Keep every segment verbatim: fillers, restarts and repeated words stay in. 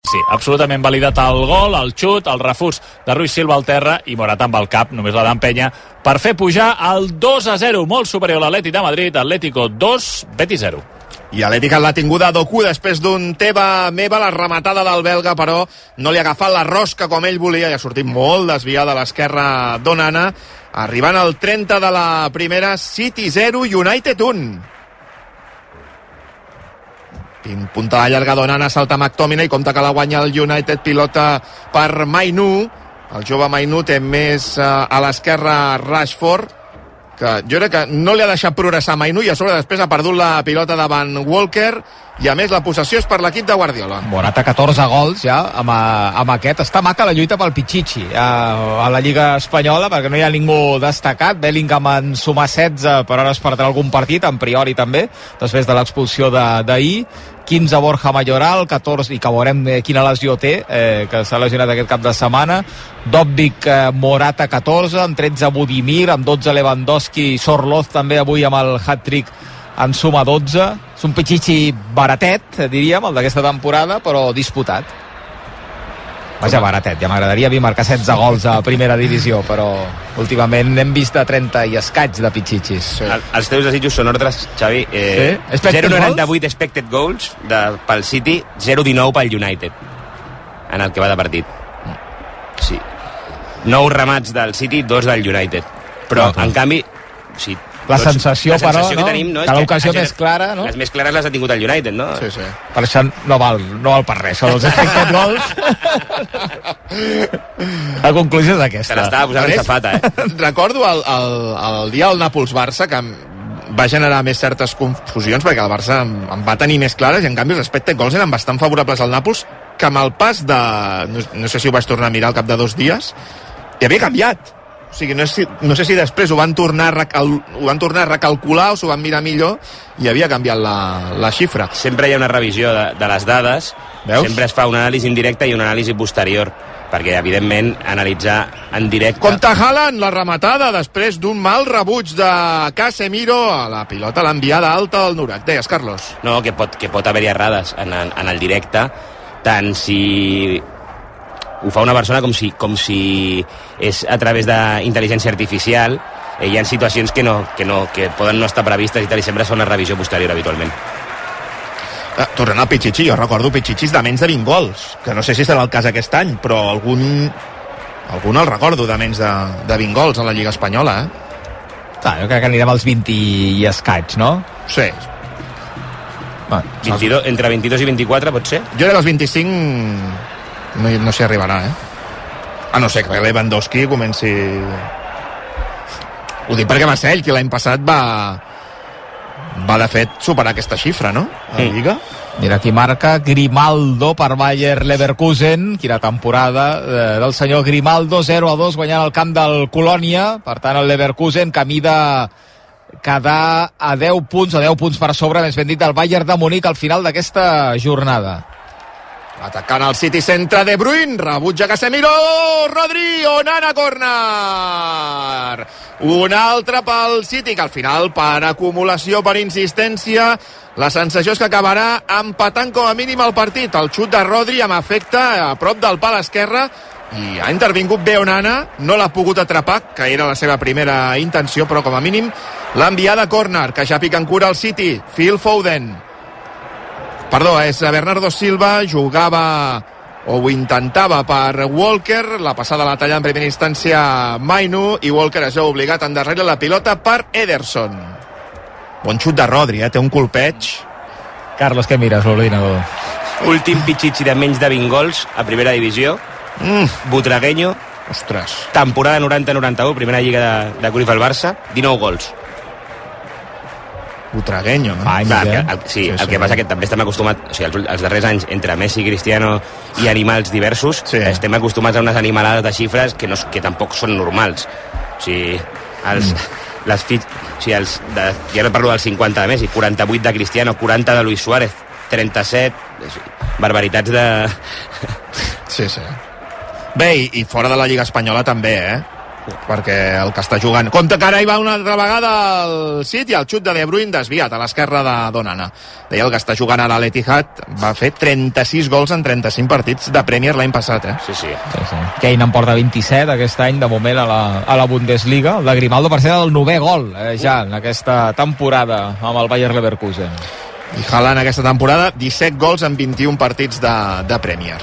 Sí, absolutament validat el gol, el xut, el refús de Ruiz Silva al terra i Morata amb el cap, només la d'empenya, per fer pujar al dos a zero, molt superior a l'Atlètic de Madrid, Atlético dos, Betis zero. I Atlètic l'ha tinguda Doku després d'un teva meva, la rematada del belga, però no li ha agafat la rosca com ell volia i ha sortit molt desviada a l'esquerra d'Onana, arribant al trenta de la primera. City zero, United un. Puntada llarga d'Onana, salta McTominay, compta que la guanya el United, pilota per Mainu, el jove Mainu té més uh, a l'esquerra Rashford, que jo crec que no li ha deixat progressar Mainu i a sobre després ha perdut la pilota davant Walker i a més la possessió és per l'equip de Guardiola. Morata catorze gols ja amb, amb aquest. Està maca la lluita pel Pichichi a, a la Lliga Espanyola perquè no hi ha ningú destacat. Bellingham en sumar setze, però ara es perdrà algun partit, en priori també, després de l'expulsió d'ahir. quinze Borja Mayoral, catorze, i que veurem quina lesió té, eh, que s'ha lesionat aquest cap de setmana. Dobbik, eh, Morata catorze, amb tretze Budimir, amb dotze Lewandowski, Sorloz també avui amb el hat-trick en suma dotze. És un Pichichi baratet, diríem, el d'aquesta temporada, però disputat. Vaja, baratet, ja m'agradaria dir marcar setze gols a primera divisió, però últimament n'hem vist de trenta i escaig de Pichichis. Sí. El, els teus desitjos són ordres, Xavi. Eh, sí? zero coma noranta vuit expected goals de, pel City, zero coma dinou pel United, en el que va de partit. Sí. nou remats del City, dos del United. Però, no, en canvi... Sí, la sensació, la sensació però, que no? tenim, no? Que l'ocasió més clara, no? Les més clares les ha tingut el United, no? Sí, sí. Per això no val, no val per res, són els expected gols. La conclusió és aquesta. Se l'estava posant en safata, eh? Recordo el, el, el dia del Nàpols-Barça, que va generar més certes confusions, perquè el Barça en va tenir més clares, i en canvi els expected gols eren bastant favorables al Nàpols, que amb el pas de... No, no sé si ho vaig tornar a mirar al cap de dos dies, i havia canviat. O sigui, no, és, no sé si després ho van tornar a, recal, ho van tornar a recalcular o s'ho van mirar millor i havia canviat la, la xifra. Sempre hi ha una revisió de, de les dades. Veus? Sempre es fa un anàlisi indirecte i un anàlisi posterior, perquè, evidentment, analitzar en directe... Compte Haaland, la rematada després d'un mal rebuig de Casemiro a la pilota, l'enviada alta al Nurak. Deies, Carlos? No, que pot, que pot haver-hi errades en, en, en el directe, tant si... ho fa una persona com si, com si és a través d'intel·ligència artificial. Eh, hi ha situacions que, no, que, no, que poden no estar previstes i tal, i sempre es fa una revisió posterior habitualment. Eh, tornant al Pichichi, jo recordo Pichichis de menys de vint gols, que no sé si serà el cas aquest any, però algun algun el recordo de menys de, de vint gols a la Lliga Espanyola, eh? Ah, jo crec que anirem als vint i escaig, no? Sí. Va, vint-i-dos, entre vint-i-dos i vint-i-quatre, pot ser? Jo crec que els vint-i-cinc no, no s'hi arribarà, eh? A no ser que Lewandowski comenci... Ho dic perquè va ser ell qui l'any passat va va de fet superar aquesta xifra, no? A la Lliga. Mira qui marca, Grimaldo per Bayer Leverkusen. Quina temporada eh, del senyor Grimaldo, zero a dos guanyant el camp del Colònia. Per tant, el Leverkusen camí de quedar a deu punts, o deu punts per sobre, més ben dit, del Bayern de Munic al final d'aquesta jornada. Atacant el City, centre De Bruyne, rebutja Casemiro, Rodri, Onana, córner. Un altre pel City, que al final, per acumulació, per insistència, la sensació és que acabarà empatant com a mínim el partit. El xut de Rodri amb efecte a prop del pal esquerre, i ha intervingut bé Onana, no l'ha pogut atrapar, que era la seva primera intenció, però com a mínim l'ha enviat a córner, que ja pica en cura el City. Phil Foden. Perdó, és Bernardo Silva, jugava o ho intentava per Walker, la passada la talla en primera instància Mainu, i Walker es veu obligat a endarrere la pilota per Ederson. Bon xut de Rodri, eh? Té un colpeig. Carlos, què mires, l'ordinador? Últim Pichichi de menys de vint gols a primera divisió. Mm. Butragueño. Ostres. Temporada noranta noranta u, primera lliga de, de Cruyff al Barça, dinou gols. Butragueño, no? Ai, clar, el, el, sí, sí, el sí, que passa que també estem acostumats, o sigui, els, els darrers anys, entre Messi, Cristiano i animals diversos, sí. Estem acostumats a unes animalades de xifres que, no, que tampoc són normals. O sigui, els, mm. les fitx, o sigui, els de, ja no parlo del cinquanta de Messi, quaranta-vuit de Cristiano, quaranta de Luis Suárez, trenta-set, barbaritats de... Sí, sí. Bé, i, i fora de la Lliga Espanyola també, eh? perquè el que està jugant... Compte que ara hi va una altra vegada el City, el xut de De Bruyne desviat a l'esquerra de Donana. Deia el que està jugant a l'Etihad va fer trenta-sis gols en trenta-cinc partits de Premier l'any passat, eh? Sí, sí. sí, sí. Kane en porta vint-i-set aquest any, de moment, a la, a la Bundesliga. El de Grimaldo, per ser el novè gol, eh, ja, en aquesta temporada amb el Bayer Leverkusen. I Haaland aquesta temporada, disset gols en vint-i-un partits de, de Premier.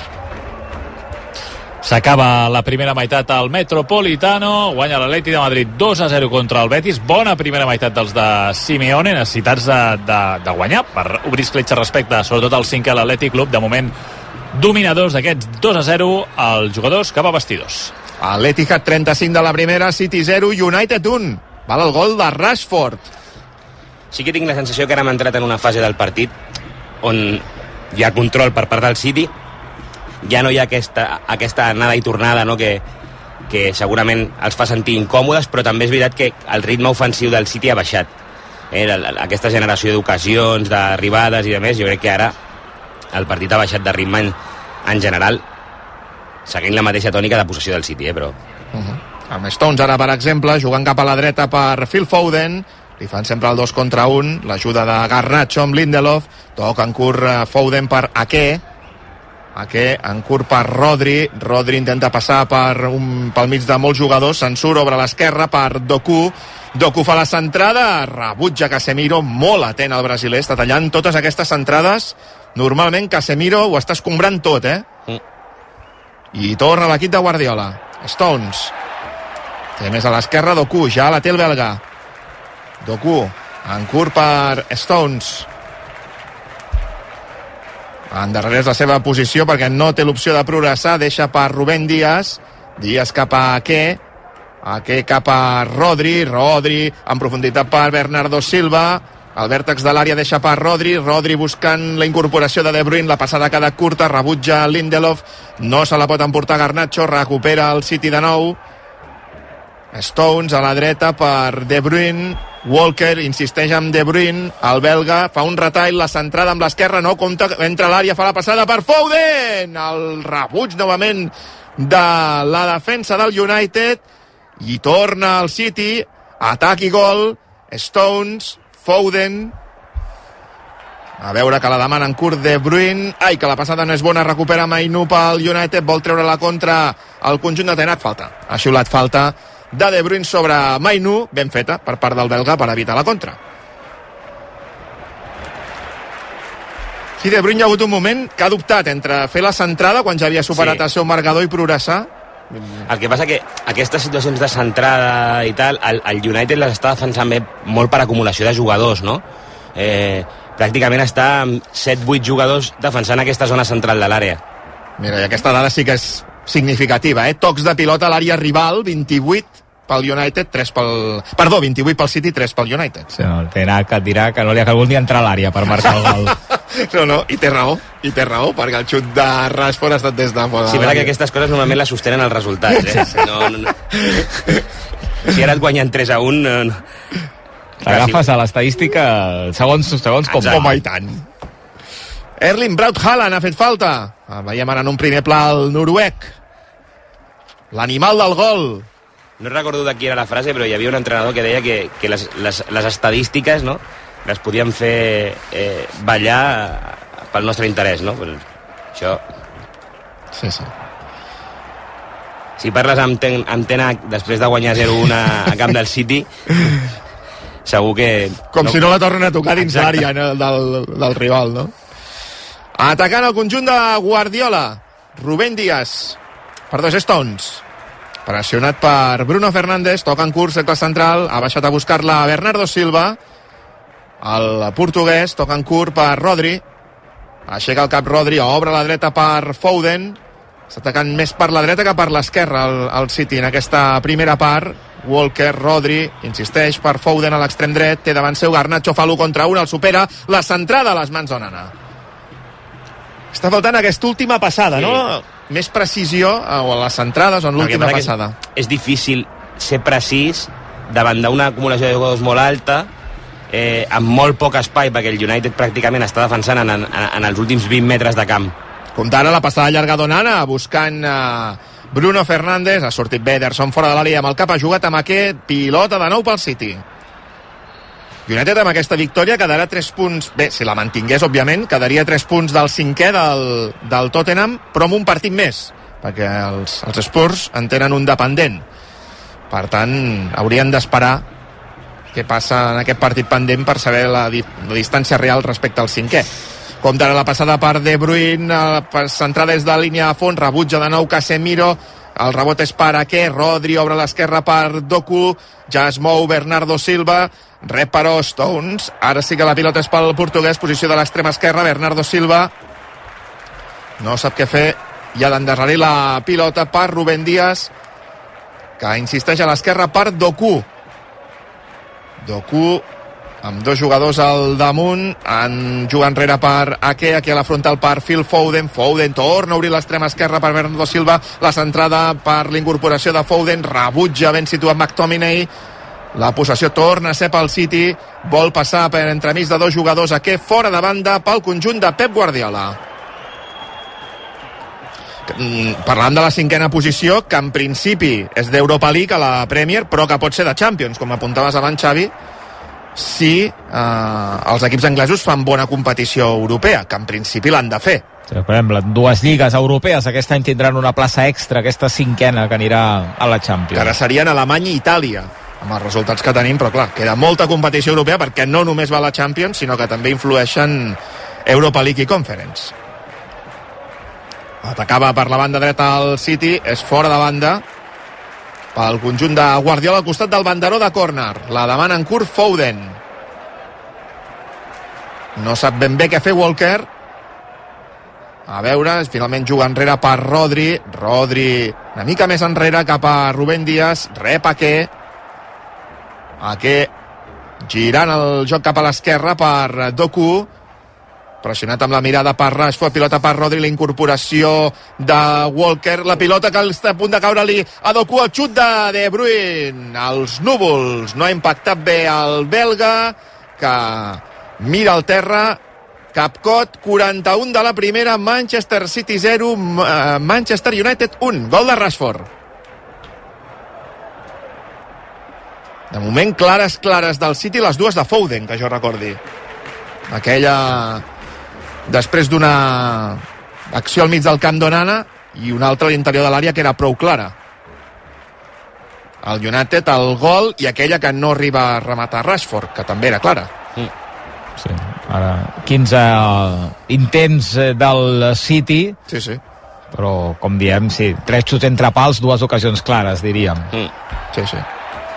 S'acaba la primera meitat al Metropolitano, guanya l'Atleti de Madrid dos a zero contra el Betis. Bona primera meitat dels de Simeone, necessitats de, de, de guanyar per obrir escletxa respecte, sobretot al cinquè l'Atlètic Club, de moment dominadors d'aquests dos a zero els jugadors cap a vestidors. A l'Etihad trenta-cinc de la primera, City zero, United un. Val el gol de Rashford. Sí que tinc la sensació que ara hem entrat en una fase del partit on hi ha control per part del City, ja no hi ha aquesta, aquesta anada i tornada, no? que, que segurament els fa sentir incòmodes, però també és veritat que el ritme ofensiu del City ha baixat. Eh? Aquesta generació d'ocasions, d'arribades i de més, jo crec que ara el partit ha baixat de ritme en, en general, seguint la mateixa tònica de possessió del City, eh? però... Uh-huh. Amb Stones ara, per exemple, jugant cap a la dreta per Phil Foden, li fan sempre el dos contra un, l'ajuda de Garnacho amb Lindelof, toca en curt Foden per Ake, Ake en curt per Rodri, Rodri intenta passar per un, pel mig de molts jugadors, se'n surt obre l'esquerra per Doku, Doku fa la centrada, rebutja Casemiro, molt atent el brasiler, està tallant totes aquestes centrades, normalment Casemiro ho està escombrant tot, eh? Mm. I torna l'equip de Guardiola. Stones, té més a l'esquerra Doku, ja la té el belga. Doku, en curt per Stones, endarrereix la seva posició perquè no té l'opció de progressar, deixa per Rubén Díaz, Díaz cap a Ake, Ake cap a Rodri, Rodri en profunditat per Bernardo Silva, al vèrtex de l'àrea deixa per Rodri, Rodri buscant la incorporació de De Bruyne, la passada queda curta, rebutja Lindelof, no se la pot emportar Garnacho, recupera el City de nou, Stones a la dreta per De Bruyne, Walker insisteix amb De Bruyne, el belga fa un retall, la centrada amb l'esquerra, no compta, entra a l'àrea, fa la passada per Foden, el rebuig novament de la defensa del United, i torna al City, atac i gol, Stones, Foden, a veure que la demana en curt De Bruyne, ai que la passada no és bona, recupera Mainú pel United, vol treure la contra al conjunt de Tenat, falta, ha xiulat falta de De Bruyne sobre Mainú, ben feta per part del belga per evitar la contra. Sí, De Bruyne hi ha hagut un moment que ha dubtat entre fer la centrada quan ja havia superat sí. el seu marcador i progressar. El que passa que aquestes situacions de centrada i tal, el, el United les està defensant bé molt per acumulació de jugadors, no? Eh, pràcticament està amb set vuit jugadors defensant aquesta zona central de l'àrea. Mira, i aquesta dada sí que és significativa, eh? Tocs de pilota a l'àrea rival, vint-i-vuit pel United, tres pel... Perdó, vint-i-vuit pel City, tres pel United. Sí, no, el Tenac et dirà que no li ha calgut ni entrar a l'àrea per marcar el gol. No, no, i té raó, i té raó, perquè el xut de Rashford ha estat des de fora. Sí, però que aquestes coses normalment les sostenen els resultats, eh? No, no, no. Si ara et guanyen tres a un... No, no. T'agafes a l'estadística segons, segons com, com i tant. Erling Braut Haaland ha fet falta. Veiem ara en un primer pla el noruec. L'animal del gol. No recordo de qui era la frase, però hi havia un entrenador que deia que, que les, les, les estadístiques, no?, les podien fer eh, ballar pel nostre interès, no? Pues això... Sí, sí. Si parles amb, ten, amb Tenac després de guanyar zero a un a, a camp del City, segur que... Com no... si no la tornen a tocar dins l'àrea, no, del, del rival, no? Atacant el conjunt de Guardiola, Rubén Díaz, per dos Stones. Pressionat per Bruno Fernández, toca en curs, cercle central, ha baixat a buscar-la Bernardo Silva, el portuguès, toca en curt per Rodri, aixeca el cap Rodri, obre la dreta per Foden, està atacant més per la dreta que per l'esquerra el, el City en aquesta primera part. Walker, Rodri, insisteix per Foden a l'extrem dret, té davant seu Garnacho, fa l'u contra un, el supera, la centrada a les mans d'Onana. Està faltant aquesta última passada, sí. No? Més precisió a les centrades o en l'última passada. És, és difícil ser precís davant d'una acumulació de jugadors molt alta, eh, amb molt poc espai, perquè el United pràcticament està defensant en, en, en els últims vint metres de camp. Compte ara la passada llarga d'Onana, buscant eh, Bruno Fernández, ha sortit bé Ederson fora de l'àrea amb el cap, ha jugat amb aquest, pilota de nou pel City. United amb aquesta victòria quedarà tres punts, bé, si la mantingués òbviament, quedaria tres punts del cinquè del, del Tottenham, però amb un partit més, perquè els, els Spurs en tenen un dependent. Per tant, haurien d'esperar què passa en aquest partit pendent per saber la, la distància real respecte al cinquè. Comptarà la passada per De Bruyne, per centrar des de línia a fons, rebutja de nou Casemiro, el rebot és per Ake, Rodri obre l'esquerra per Doku, ja es mou Bernardo Silva, rep però Stones, ara sí que la pilota és pel portuguès, posició de l'extrema esquerra, Bernardo Silva no sap què fer, i ha d'endarrerir la pilota per Rubén Díaz, que insisteix a l'esquerra per Doku. Doku amb dos jugadors al damunt, en juga enrere per Ake, aquí a la frontal per Phil Foden, Foden torna a obrir l'extrema esquerra per Bernardo Silva, la centrada per l'incorporació de Foden, rebutja ben situat McTominay, la possessió torna a ser pel City, vol passar per entremig de dos jugadors, Ake fora de banda pel conjunt de Pep Guardiola. Parlant de la cinquena posició, que en principi és d'Europa League a la Premier, però que pot ser de Champions, com apuntaves abans, Xavi, si eh, els equips anglesos fan bona competició europea, que en principi l'han de fer. Sí, per exemple, dues lligues europees aquest any tindran una plaça extra, aquesta cinquena que anirà a la Champions. Ara serien Alemanya i Itàlia, amb els resultats que tenim, però clar, queda molta competició europea perquè no només va a la Champions, sinó que també influeixen Europa League i Conference. Atacava per la banda dreta al City, és fora de banda pel conjunt de Guardiola al costat del banderó de córner. La demana en curt Foden. No sap ben bé què fer Walker. A veure, finalment juga enrere per Rodri. Rodri una mica més enrere cap a Rubén Díaz. Rep Ake. Ake girant el joc cap a l'esquerra per Doku. Pressionat amb la mirada per Rashford, pilota per Rodri, la incorporació de Walker, la pilota que està a punt de caure-li a Doku, el xut de De Bruyne, els núvols, no ha impactat bé el belga, que mira al terra, Capcot, quaranta-un de la primera, Manchester City zero, Manchester United un, gol de Rashford. De moment, clares, clares del City, les dues de Foden, que jo recordi. Aquella després d'una acció al mig del camp d'Onana i una altra a l'interior de l'àrea que era prou clara. El United, el gol, i aquella que no arriba a rematar Rashford, que també era clara. Sí, sí. Ara quinze intents del City, sí, sí. Però com diem, sí, tres xuts entre pals, dues ocasions clares, diríem. Mm. Sí, sí.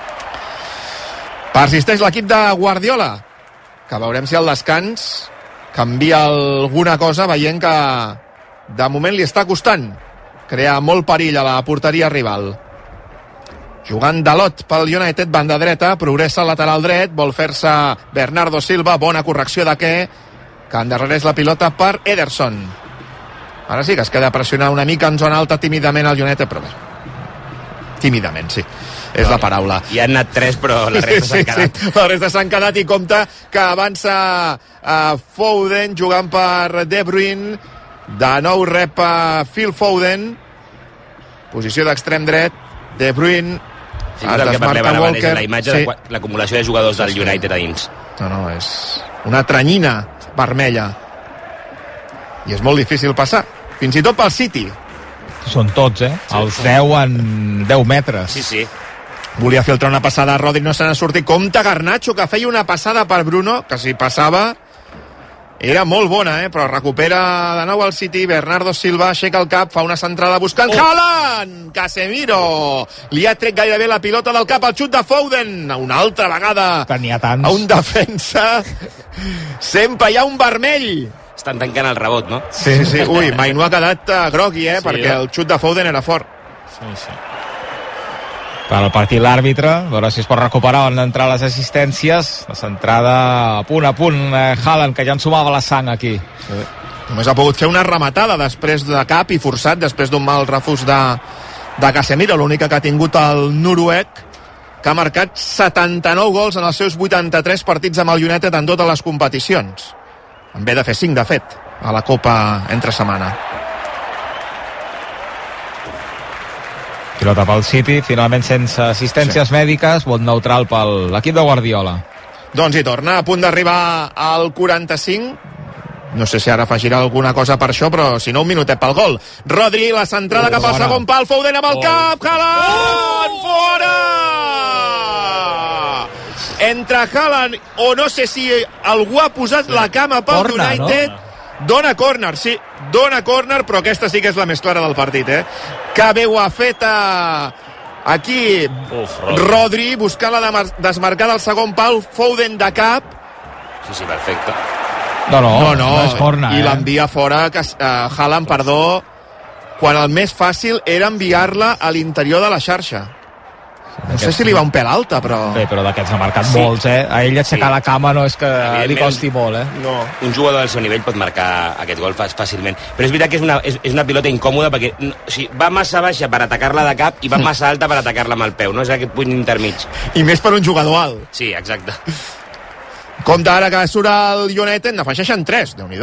Persisteix l'equip de Guardiola, que veurem si al descans canvia alguna cosa, veient que de moment li està costant crear molt perill a la porteria rival. Jugant Dalot pel United, banda dreta, progressa al lateral dret, vol fer-se Bernardo Silva, bona correcció de què, que endarrereix la pilota per Ederson. Ara sí que es queda a pressionar una mica en zona alta tímidament el United, però bé, tímidament, sí, és no, la paraula. Hi han anat tres, però la resta sí, s'han sí, quedat. Sí. La resta s'han quedat i compta que avança uh, Foden jugant per De Bruyne. De nou rep uh, Phil Foden. Posició d'extrem dret. De Bruyne. Sí, es el que parlem Walker. La imatge sí. de l'acumulació de jugadors del United a dins. No, no, és una tranyina vermella. I és molt difícil passar. Fins i tot pel City. Són tots, eh? Sí, els deu en deu metres. Sí, sí. Volia filtrar una passada a Rodri, no se n'ha sortit. Compte Garnacho, que feia una passada per Bruno, que si passava era molt bona, eh? Però recupera de nou el City. Bernardo Silva aixeca el cap, fa una centrada buscant oh. Haaland! Casemiro! Li ha tret gairebé la pilota del cap al xut de Foden. Una altra vegada tenia tants. A un defensa. Sempre hi ha un vermell. Estan tancant el rebot, no? Sí, sí, sí. Ui, Mainú ha quedat uh, grogui, eh? Sí, perquè el xut de Foden era fort. Sí, sí. Per al partit l'àrbitre, a veure si es pot recuperar on entrar les assistències. La centrada a punt a punt, eh, Haaland, que ja ensumava la sang aquí. Sí. Només ha pogut fer una rematada després de cap i forçat, després d'un mal refús de, de Casemiro, l'única que ha tingut el noruec, que ha marcat setanta-nou gols en els seus vuitanta-tres partits amb el United en totes les competicions. En ve de fer cinc, de fet, a la Copa entre setmana. Pilota pel City, finalment sense assistències sí. mèdiques, vot neutral per l'equip de Guardiola. Doncs hi torna, a punt d'arribar al quaranta-cinc. No sé si ara afegirà alguna cosa per això, però si no, un minutet pel gol. Rodri, la centrada oh, cap al bona. segon pal, Foden amb el oh. cap, Haaland, oh. fora! Entre Haaland o no sé si algú ha posat sí. la cama pel corner, United, no? Dona córner, sí, dona córner, però aquesta sí que és la més clara del partit, eh? Que bé ho ha fet a... aquí Uf, Rodri. Rodri buscant la desmarcada al segon pal, Foden de cap. Sí, sí, perfecte. No, no, no, no. no és corner, i eh? l'envia fora, que, uh, Haaland, perdó, quan el més fàcil era enviar-la a l'interior de la xarxa. No sé si li va un pèl alta, però... Bé, però d'aquests ha marcat sí. molts, eh? A ell aixecar sí. la cama no és que li costi molt, eh? No. Un jugador del seu nivell pot marcar aquest gol fàcilment. Però és veritat que és una, és, és una pilota incòmoda perquè o sigui, va massa baixa per atacar-la de cap i va massa alta per atacar-la amb el peu. No és aquest punt intermig. I més per un jugador alt. Sí, exacte. Compte ara que surt el United, n'afegeixen tres, Déu-n'hi-do.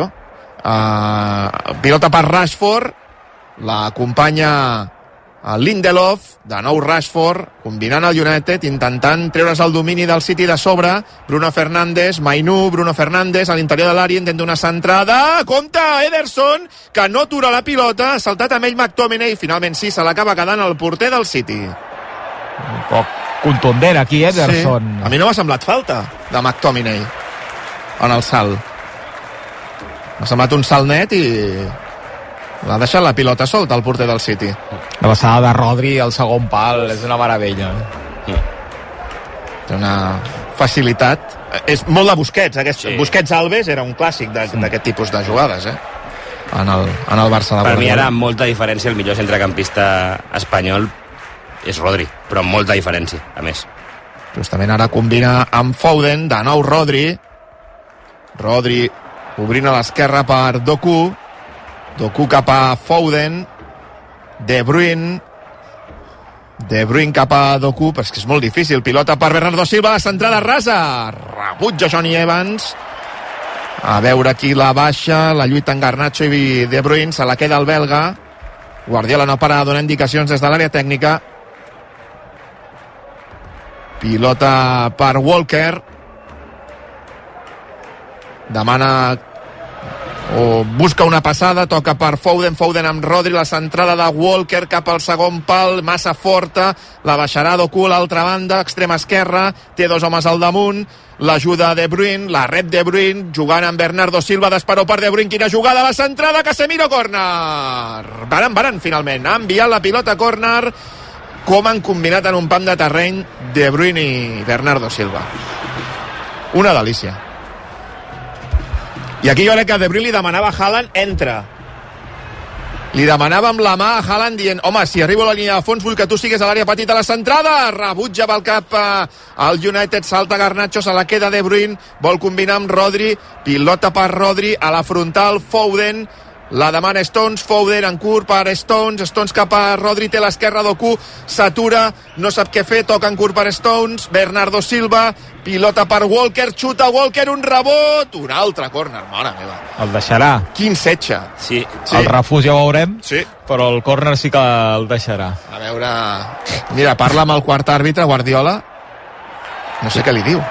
Uh, pilota per Rashford, l'acompanya el Lindelof, de nou Rashford, combinant el United, intentant treure's el domini del City de sobre. Bruno Fernández, Mainú, Bruno Fernández a l'interior de l'àrea, intenta una centrada, compte, Ederson, que no atura la pilota, ha saltat amb ell McTominay, finalment sí, se l'acaba quedant el porter del City. Un poc contundent aquí, Ederson. Sí. A mi no m'ha semblat falta de McTominay en el salt. M'ha semblat un salt net i l'ha deixat la pilota solta el porter del City. La passada de Rodri al segon pal és una meravella. Té una facilitat. És molt de Busquets. Aquest, sí. Busquets-Alves era un clàssic d'aquest tipus de jugades, eh? En el, en el Barça de Per mi ara, amb molta diferència, el millor centrecampista espanyol és Rodri, però amb molta diferència, a més. Justament ara combina amb Foden, de nou Rodri. Rodri obrint a l'esquerra per Doku. Doku cap a Foden. De Bruyne. De Bruyne cap a Doku, però és que és molt difícil. Pilota per Bernardo Silva, la centrada rasa. Rebutja Johnny Evans. A veure qui la baixa. La lluita en Garnacho i De Bruyne. Se la queda el belga. Guardiola no para de donar indicacions des de l'àrea tècnica. Pilota per Walker. Demana o busca una passada, toca per Foden, Foden amb Rodri, la centrada de Walker cap al segon pal, massa forta, la baixarà Doku a l'altra banda, extrema esquerra, té dos homes al damunt, l'ajuda De Bruyne, la rep De Bruyne, jugant amb Bernardo Silva, d'esperó per De Bruyne, quina jugada, la centrada, Casemiro, córner! Baran, Baran, finalment, ha enviat la pilota a córner, com han combinat en un pam de terreny De Bruyne i Bernardo Silva. Una delícia. I aquí jo crec que De Bruyne li demanava a Haaland, entra. Li demanava amb la mà a Haaland dient, home, si arribo a la línia de fons vull que tu sigues a l'àrea petita, la centrada, rebutja pel cap al United, salta Garnacho, se la queda De Bruyne, vol combinar amb Rodri, pilota per Rodri, a la frontal Foden, la demana Stones, Foden en curt per Stones, Stones cap a Rodri, té l'esquerra Doku, s'atura, no sap què fer, toca en curt per Stones, Bernardo Silva, pilota per Walker, xuta Walker, un rebot, un altre córner, mare meva. El deixarà. Quin setge. Sí. sí. El refús ja ho veurem, sí. però el córner sí que el deixarà. A veure... Mira, parla amb el quart àrbitre, Guardiola, no sé què li diu.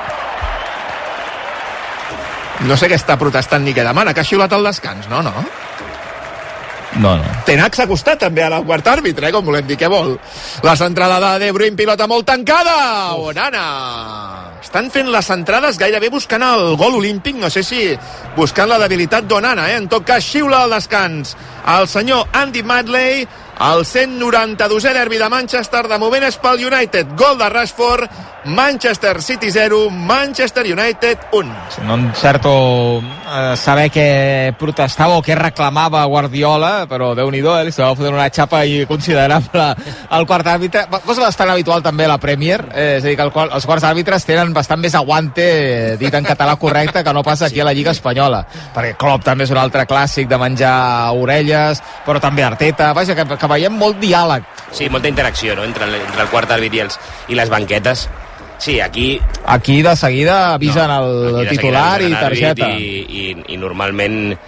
No sé què està protestant ni què demana, que ha xiulat el descans, no, no? No, no. Tenac s'ha acostat també a la quart àrbitre, eh, com volem dir, què vol? La centrada de De Bruyne, pilota molt tancada. Onana. Estan fent les centrades gairebé buscant el gol olímpic, no sé si buscant la debilitat d'Onana, eh? En tot cas, xiula al descans el senyor Andy Madley, el cent noranta-dosè derbi de Manchester, de moment és pel United, gol de Rashford, Manchester City zero, Manchester United un. No encerto eh, saber què protestava o què reclamava Guardiola, però Déu-n'hi-do, eh? Se va fotre una xapa i considerable al quart àrbitre, cosa bastant habitual també a la Premier, eh, és a dir, que el, els quarts àrbitres tenen bastant més aguante, eh, dit en català correcte, que no passa aquí a la Lliga Espanyola, perquè Klopp també és un altre clàssic de menjar orelles, però també Arteta, vaja, que, que veiem molt diàleg. Sí, molta interacció, no?, entre el, entre el quart àrbit i, els, i les banquetes. Sí, aquí... Aquí de seguida avisen no, el titular i targeta. I, i, I normalment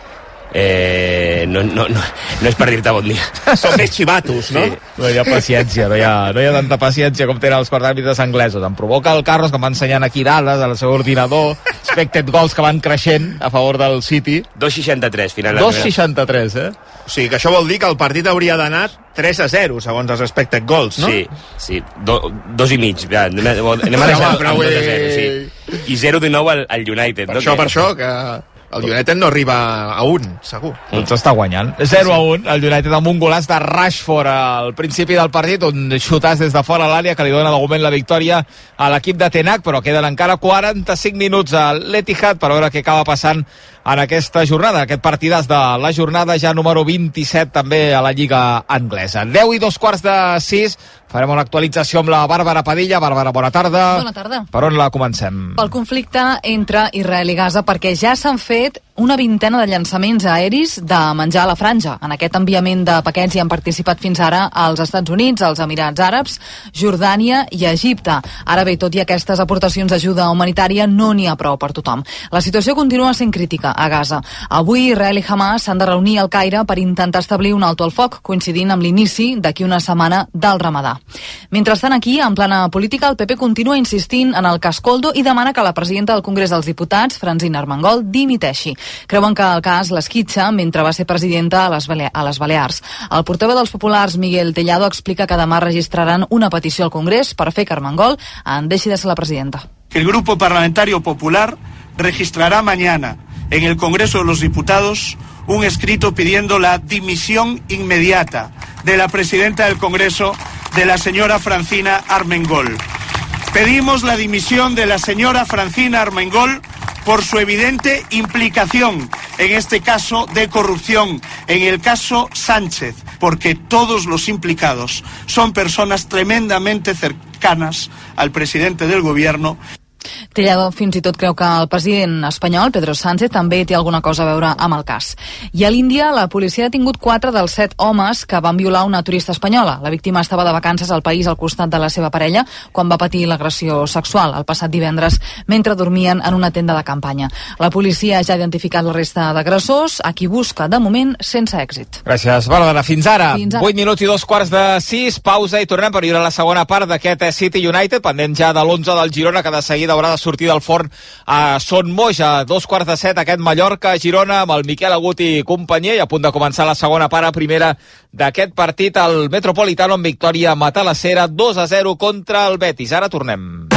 eh, no, no, no, no és per dir-te bon dia. Són més xivatos, no? Sí. No hi ha paciència, no hi ha, no hi ha tanta paciència com tenen els quarts d'àrbitres anglesos. Em provoca el Carlos, que em va ensenyant aquí dades al seu ordinador, expected goals que van creixent a favor del City. dos seixanta-tres, final. dos seixanta-tres, eh? O sigui que això vol dir que el partit hauria d'anar tres a zero, segons els expected goals, no? Sí, sí, Do, dos i mig. Ja, anem a deixar amb dos a zero, sí. I zero de nou al, al United. Per no? això, que... per això, que el United no arriba a un, segur. Doncs està guanyant. zero a un, el United amb un golaç de Rashford al principi del partit, un xutàs des de fora a l'àrea que li dona de moment la victòria a l'equip de Ten Hag, però queden encara quaranta-cinc minuts a l'Etihad per veure què acaba passant en aquesta jornada, aquest partidàs de la jornada ja número vint-i-set també a la Lliga Anglesa. deu i dos quarts de sis, farem una actualització amb la Bàrbara Padilla. Bàrbara, bona tarda. Bona tarda. Per on la comencem? Pel conflicte entre Israel i Gaza, perquè ja s'han fet una vintena de llançaments aeris de menjar a la franja. En aquest enviament de paquets hi han participat fins ara els Estats Units, els Emirats Àrabs, Jordània i Egipte. Ara bé, tot i aquestes aportacions d'ajuda humanitària, no n'hi ha prou per tothom. La situació continua sent crítica a Gaza. Avui Israel i Hamas s'han de reunir al Caire per intentar establir un alto al foc, coincidint amb l'inici d'aquí una setmana del Ramadà. Mentrestant, aquí, en plana política, el P P continua insistint en el cas Koldo i demana que la presidenta del Congrés dels Diputats, Francina Armengol, dimiteixi. Creuen que el cas l'esquitxa mentre va ser presidenta a les, Bale a les Balears. El portaveu dels populars, Miguel Tellado, explica que demà registraran una petició al Congrés per fer que Armengol en deixi de ser la presidenta. El Grupo Parlamentario Popular registrará mañana en el Congreso de los Diputados un escrito pidiendo la dimisión inmediata de la presidenta del Congreso, de la señora Francina Armengol. Pedimos la dimisión de la señora Francina Armengol por su evidente implicación en este caso de corrupción, en el caso Sánchez, porque todos los implicados son personas tremendamente cercanas al presidente del gobierno. Tellado fins i tot creu que el president espanyol, Pedro Sánchez, també té alguna cosa a veure amb el cas. I a l'Índia, la policia ha tingut quatre dels set homes que van violar una turista espanyola. La víctima estava de vacances al país al costat de la seva parella quan va patir l'agressió sexual el passat divendres mentre dormien en una tenda de campanya. La policia ja ha identificat la resta d'agressors, a qui busca, de moment, sense èxit. Gràcies, Bàrbara. Fins ara. Fins ara. vuit minuts i dos quarts de sis, pausa i tornem per viure la segona part d'aquest City United, pendent ja de l'onze del Girona, que de seguida haurà de sortir del forn a Son Moix, a dos quarts de set, aquest Mallorca-Girona amb el Miquel Agut i companyia, i a punt de començar la segona part a primera d'aquest partit al Metropolitano amb victòria matalassera dos a zero contra el Betis. Ara tornem.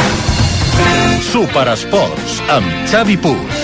Superesports amb Xavi Puig.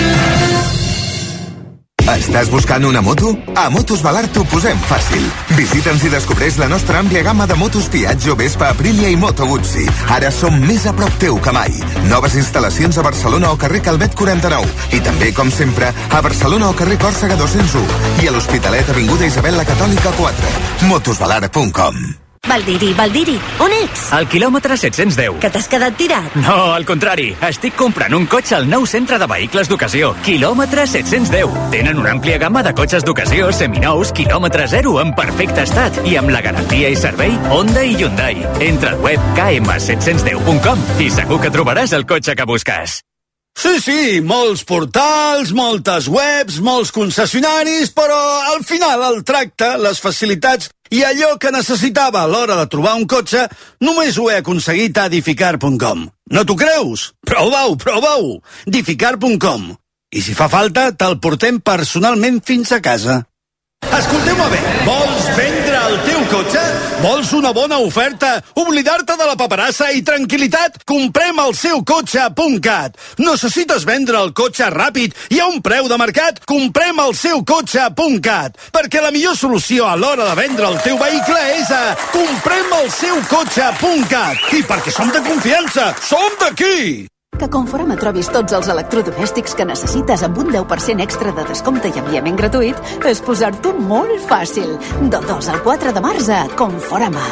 Estàs buscant una moto? A Motos Balar t'ho posem fàcil. Visita'ns i descobreix la nostra àmplia gamma de motos Piaggio, Vespa, Aprilia i Moto Guzzi. Ara som més a prop teu que mai. Noves instal·lacions a Barcelona o carrer Calvet quaranta-nou. I també, com sempre, a Barcelona o carrer Còrsega dos-cents u. I a l'Hospitalet, avinguda Isabel la Catòlica quatre. motosbalar punt com. Valdiri, Valdiri, on ets? Al quilòmetre set-cents deu. Que t'has quedat tirat? No, al contrari. Estic comprant un cotxe al nou centre de vehicles d'ocasió. Quilòmetre set-cents deu. Tenen una àmplia gamma de cotxes d'ocasió, seminous, quilòmetre zero, en perfecte estat. I amb la garantia i servei Honda i Hyundai. Entra al web k m set cents deu punt com i segur que trobaràs el cotxe que busques. Sí, sí, molts portals, moltes webs, molts concessionaris, però al final el tracte, les facilitats i allò que necessitava a l'hora de trobar un cotxe només ho he aconseguit a edificar punt com. No t'ho creus? Prova-ho, prova-ho! edificar punt com. I si fa falta, te'l portem personalment fins a casa. Escolteu-me bé, vols vendre el teu cotxe? Vols una bona oferta? Oblidar-te de la paperassa i tranquil·litat? Comprem el seu cotxe punt cat. Necessites vendre el cotxe ràpid i a un preu de mercat? Comprem el seu cotxe punt cat. Perquè la millor solució a l'hora de vendre el teu vehicle és a comprem el seu cotxe punt cat. I perquè som de confiança, som d'aquí! Que Conforama trobis tots els electrodomèstics que necessites amb un deu per cent extra de descompte i enviament gratuït és posar-t'ho molt fàcil. Del dos al quatre de març a Conforama.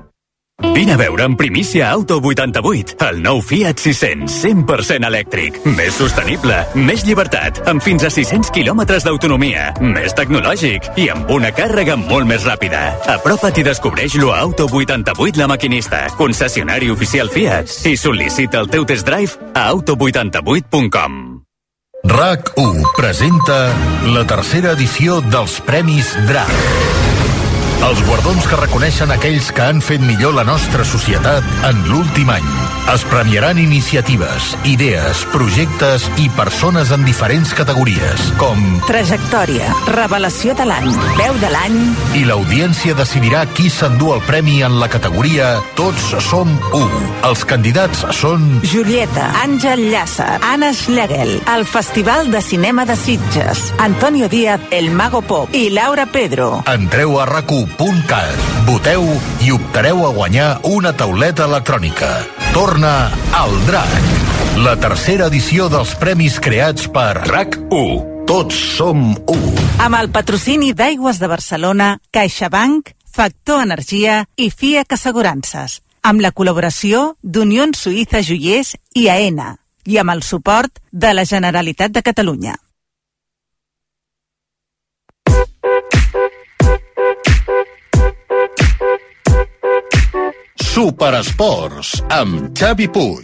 Vine a veure en primícia Auto vuitanta-vuit, el nou Fiat sis-cents, cent per cent elèctric. Més sostenible, més llibertat, amb fins a sis-cents quilòmetres d'autonomia, més tecnològic i amb una càrrega molt més ràpida. Apropa't i descobreix-lo a Auto vuitanta-vuit La Maquinista, concessionari oficial Fiat, i sol·licita el teu test drive a auto vuitanta-vuit punt com. RAC u presenta la tercera edició dels Premis DRAC. Els guardons que reconeixen aquells que han fet millor la nostra societat en l'últim any. Es premiaran iniciatives, idees, projectes i persones en diferents categories, com trajectòria, revelació de l'any, veu de l'any... I l'audiència decidirà qui s'endú el premi en la categoria Tots som u. Els candidats són... Julieta, Àngel Llàcer, Anna Schlegel, el Festival de Cinema de Sitges, Antonio Díaz, El Mago Pop i Laura Pedro. Entreu a rac u punt cat, voteu i optareu a guanyar una tauleta electrònica. Torna al DRAC, la tercera edició dels premis creats per RAC u. Tots som u. Amb el patrocini d'Aigües de Barcelona, CaixaBank, Factor Energia i F I A C Assegurances, amb la col·laboració d'Unió Suïssa Joiers i AENA, i amb el suport de la Generalitat de Catalunya. Superesports amb Xavi Puig.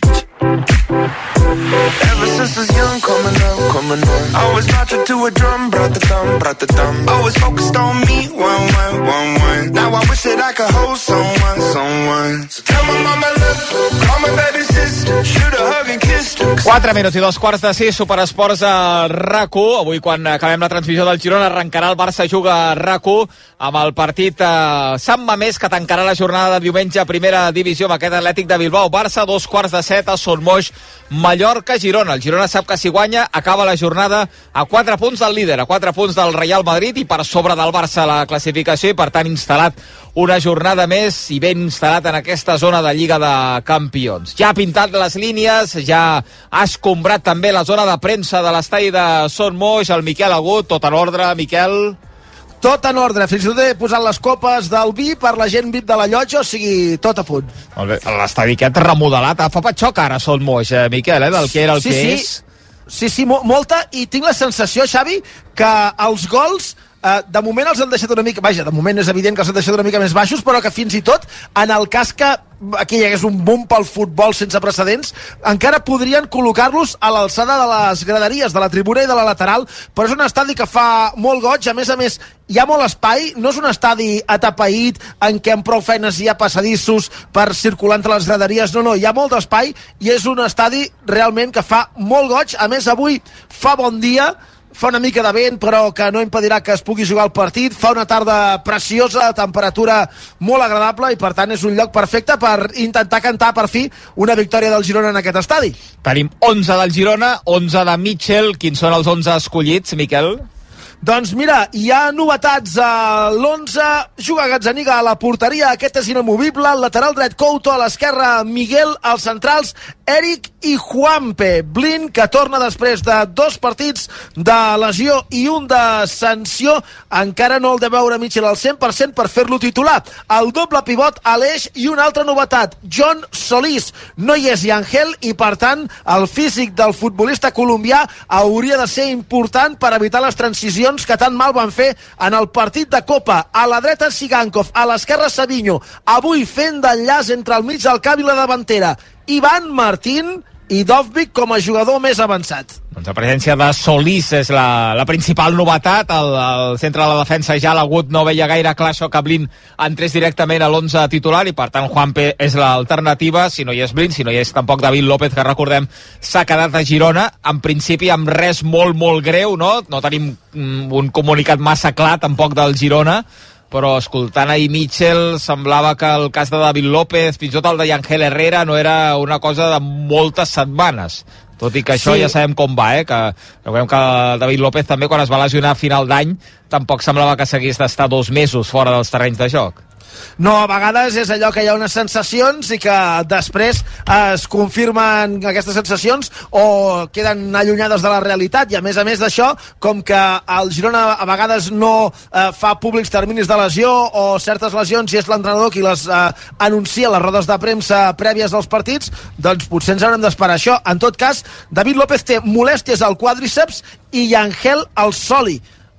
Ever since I was young, coming up, coming up, always marching to a drum, brought the thumb, brought the thumb, always focused on me, one, one, one, one. Now I wish that I could hold someone, someone. So tell my mama love, call my baby sister, shoot a hug and kiss her. quatre minuts i dos quarts de sis, Superesports a RAC u. Avui, quan acabem la transmissió del Girona, arrencarà el Barça Juga a RAC u amb el partit eh, Sant Mamés, que tancarà la jornada de diumenge a primera divisió amb aquest Atlètic de Bilbao. Barça, dos quarts de set a Son Moix, Mallorca, Girona. El Girona sap que si guanya acaba la jornada a quatre punts del líder, a quatre punts del Real Madrid i per sobre del Barça a la classificació, i per tant instal·lat una jornada més i ben instal·lat en aquesta zona de Lliga de Campions. Ja ha pintat les línies, ja ha escombrat també la zona de premsa de l'estadi de Son Moix. El Miquel Agut, tot en ordre, Miquel? Tot en ordre, fins i tot he posat les copes del vi per la gent V I P de la llotja, o sigui, tot a punt. Molt bé, l'estadi aquest remodelat, fa patxoc ara Son Moix, eh, Miquel, eh, del que era el sí, que sí. és. Sí, sí, mo molta, i tinc la sensació, Xavi, que els gols Uh, de moment els han deixat una mica... Vaja, de moment és evident que els han deixat una mica més baixos, però que fins i tot, en el cas que aquí hi hagués un boom pel futbol sense precedents, encara podrien col·locar-los a l'alçada de les graderies, de la tribuna i de la lateral, però és un estadi que fa molt goig. A més a més, hi ha molt espai, no és un estadi atapeït en què amb prou feines hi ha passadissos per circular entre les graderies, no, no, hi ha molt d'espai i és un estadi realment que fa molt goig. A més, avui fa bon dia, fa una mica de vent, però que no impedirà que es pugui jugar el partit. Fa una tarda preciosa, temperatura molt agradable, i per tant és un lloc perfecte per intentar cantar per fi una victòria del Girona en aquest estadi. Tenim onze del Girona, onze de Mitchell. Quins són els onze escollits, Miquel? Doncs mira, hi ha novetats a l'onze. Juga Gazzaniga a la porteria, aquest és inamovible. Al lateral dret Couto, a l'esquerra Miguel, als centrals Eric i Juanpe. Blin, que torna després de dos partits de lesió i un de sanció, encara no el de veure Mitchell al cent per cent per fer-lo titular. El doble pivot a l'eix, i una altra novetat, John Solís. No hi és Yangel, i per tant el físic del futbolista colombià hauria de ser important per evitar les transicions que tan mal van fer en el partit de Copa. A la dreta Sigankov, a l'esquerra Savinho, avui fent d'enllaç entre el mig del camp i la davantera Ivan Martín, i Dovbyk com a jugador més avançat. Doncs la presència de Solís és la, la principal novetat. El, el centre de la defensa ja l'Agut no veia gaire clar això que Blin entrés directament a l'onze titular, i per tant Juanpe és l'alternativa. Si no hi és Blin, si no hi és tampoc David López, que recordem s'ha quedat a Girona, en principi amb res molt molt greu, no? No tenim mm, un comunicat massa clar tampoc del Girona, però escoltant ahir Mitchell semblava que el cas de David López, fins i tot el de Yangel Herrera, no era una cosa de moltes setmanes. Tot i que això sí, ja sabem com va, eh? Que, que, que David López també, quan es va lesionar a final d'any, tampoc semblava que s'hagués d'estar dos mesos fora dels terrenys de joc. No, a vegades és allò que hi ha unes sensacions i que després es confirmen aquestes sensacions o queden allunyades de la realitat, i a més a més d'això, com que el Girona a vegades no eh, fa públics terminis de lesió o certes lesions i és l'entrenador qui les eh, anuncia a les rodes de premsa prèvies dels partits, doncs potser ens haurem d'esperar això. En tot cas, David López té molèsties al quàdriceps i Yangel al soli.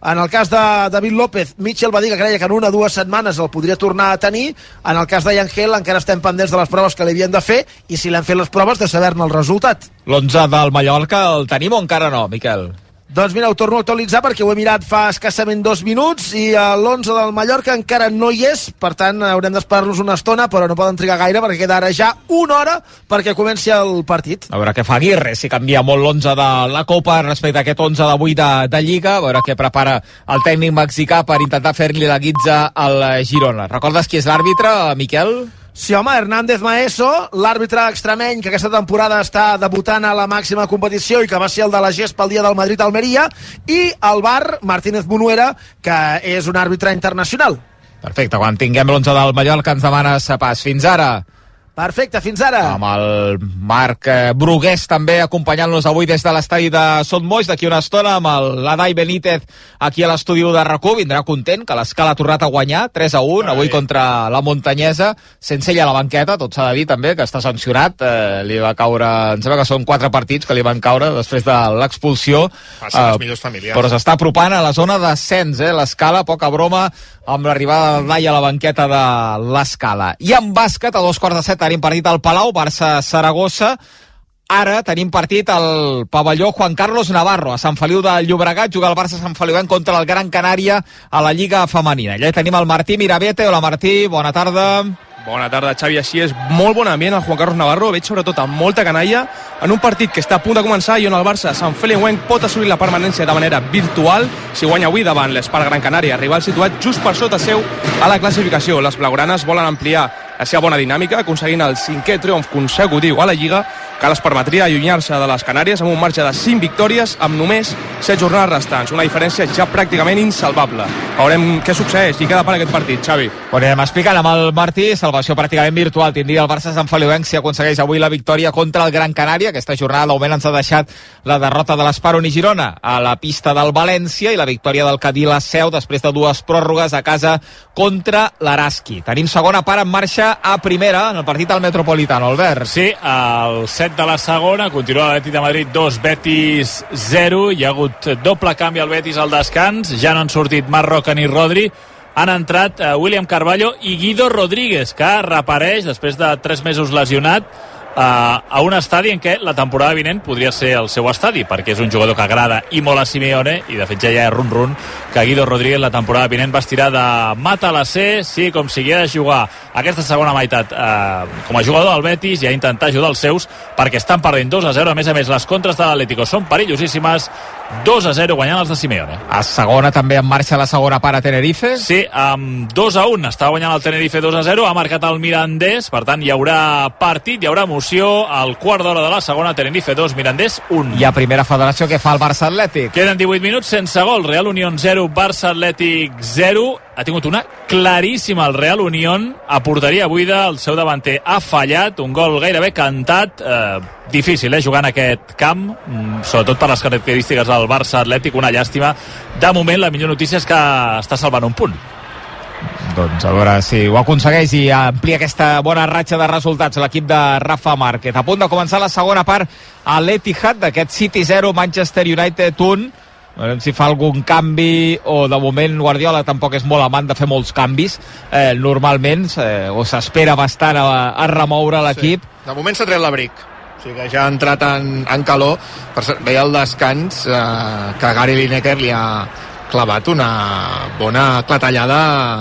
En el cas de David López, Mitchell va dir que creia que en una o dues setmanes el podria tornar a tenir. En el cas de Yangel encara estem pendents de les proves que li havien de fer i si l'han fet les proves de saber-ne el resultat. L'onze del Mallorca el tenim o encara no, Miquel? Doncs mira, ho torno a actualitzar perquè ho he mirat fa escassament dos minuts i l'onze del Mallorca encara no hi és, per tant haurem d'esperar-nos una estona, però no poden trigar gaire perquè queda ara ja una hora perquè comenci el partit. A veure què fa Aguirre, si canvia molt l'onze de la Copa respecte a aquest onze d'avui de, de Lliga, a veure què prepara el tècnic mexicà per intentar fer-li la guitza al Girona. Recordes qui és l'àrbitre, Miquel? Sí, home, Hernández Maeso, l'àrbitre extremeny que aquesta temporada està debutant a la màxima competició i que va ser el de la gespa el dia del Madrid-Almeria, i el V A R, Martínez Munuera, que és un àrbitre internacional. Perfecte, quan tinguem l'onze del Mallorca ens demanes pas. Fins ara. Perfecte, fins ara. Amb el Marc Brugués també acompanyant-nos avui des de l'estadi de Son Moix, d'aquí una estona amb l'Adai Benítez aquí a l'estudi de RAC u. Vindrà content que l'Escala ha tornat a guanyar tres a un, avui contra la Montanyesa, sense ell a la banqueta, tot s'ha de dir també que està sancionat, eh, li va caure, em sembla que són quatre partits que li van caure després de l'expulsió, Passa eh, les millors familiars. Però s'està apropant a la zona d'ascens, eh, l'Escala, poca broma amb l'arribada de Dai a la banqueta de l'Escala. I en bàsquet, a dos quarts de set tenim partit al Palau, Barça-Saragossa. Ara tenim partit al pavelló Juan Carlos Navarro, a Sant Feliu de Llobregat. Juga el Barça Sant Feliuenc contra el Gran Canària a la Lliga Femenina. Allà tenim el Martí Mirabete. Hola, Martí, bona tarda. Bona tarda, Xavi. Així és, molt bon ambient al Juan Carlos Navarro. Veig sobretot amb molta canalla en un partit que està a punt de començar i on el Barça Sant Feliuenc pot assolir la permanència de manera virtual si guanya avui davant l'Espart Gran Canària, rival situat just per sota seu a la classificació. Les blaugranes volen ampliar la seva bona dinàmica, aconseguint el cinquè triomf consecutiu a la Lliga, que les permetria allunyar-se de les Canàries amb un marge de cinc victòries amb només set jornades restants, una diferència ja pràcticament insalvable. Veurem què succeeix i què depara aquest partit, Xavi. Ho anirem explicant amb el Martí. Salvació pràcticament virtual tindria el Barça Sant Feliuenc si aconsegueix avui la victòria contra el Gran Canària. Aquesta jornada d'augment ens ha deixat la derrota de l'Esparon i Girona a la pista del València i la victòria del Cadí la Seu després de dues pròrrogues a casa contra l'Araski. Tenim segona part en marxa a primera en el partit al Metropolitano, Albert. Sí, al set de la segona continua l'Atlètic de Madrid dos, Betis zero. Hi ha hagut doble canvi al Betis al descans, ja no han sortit Marc Roca ni Rodri, han entrat uh, William Carballo i Guido Rodríguez, que reapareix després de tres mesos lesionat uh, a un estadi en què la temporada vinent podria ser el seu estadi, perquè és un jugador que agrada i molt a Simeone, i de fet ja hi ha run-run que Guido Rodríguez la temporada vinent va estirar de mata la C, sí, com si ha de jugar aquesta segona meitat eh, com a jugador del Betis i a intentar ajudar els seus, perquè estan perdent dos a zero. A més a més, les contres de l'Atlético són perillosíssimes. dos a zero guanyant els de Simeone. A segona també en marxa la segona part a Tenerife. Sí, amb dos a un està guanyant el Tenerife dos a zero, ha marcat el Mirandés, per tant hi haurà partit, hi haurà emoció al quart d'hora de la segona. Tenerife dos, Mirandés un. I a primera federació, què fa el Barça Atlètic? Queden divuit minuts sense gol. Real Unión zero, Barça Atlètic zero. Ha tingut una claríssima el Real Unión a porteria buida, el seu davanter ha fallat, un gol gairebé cantat, eh, difícil eh, jugar en aquest camp, sobretot per les característiques del Barça Atlètic, una llàstima. De moment la millor notícia és que està salvant un punt. Doncs a veure si ho aconsegueix i amplia aquesta bona ratxa de resultats l'equip de Rafa Márquez. A punt de començar la segona part a l'Etihad d'aquest City zero, Manchester United un. Veurem si fa algun canvi o de moment Guardiola tampoc és molt amant de fer molts canvis eh, normalment eh, o s'espera bastant a, a remoure l'equip. Sí. De moment s'ha tret l'abric, o sigui que ja ha entrat en, en calor. Per cert, veia el descans eh, que Gary Lineker li ha clavat una bona clatellada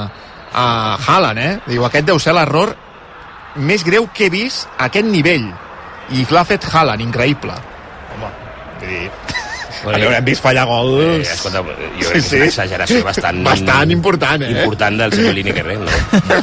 a Haaland, eh? Diu, aquest deu ser l'error més greu que he vist a aquest nivell, i l'ha fet Haaland, increïble. Home, vull dir... Bueno, jo, hem vist fallar gols. Eh, escolta, jo crec sí, que és una exageració sí. bastant, bastant important, eh? important del senyor Lineker, eh? No?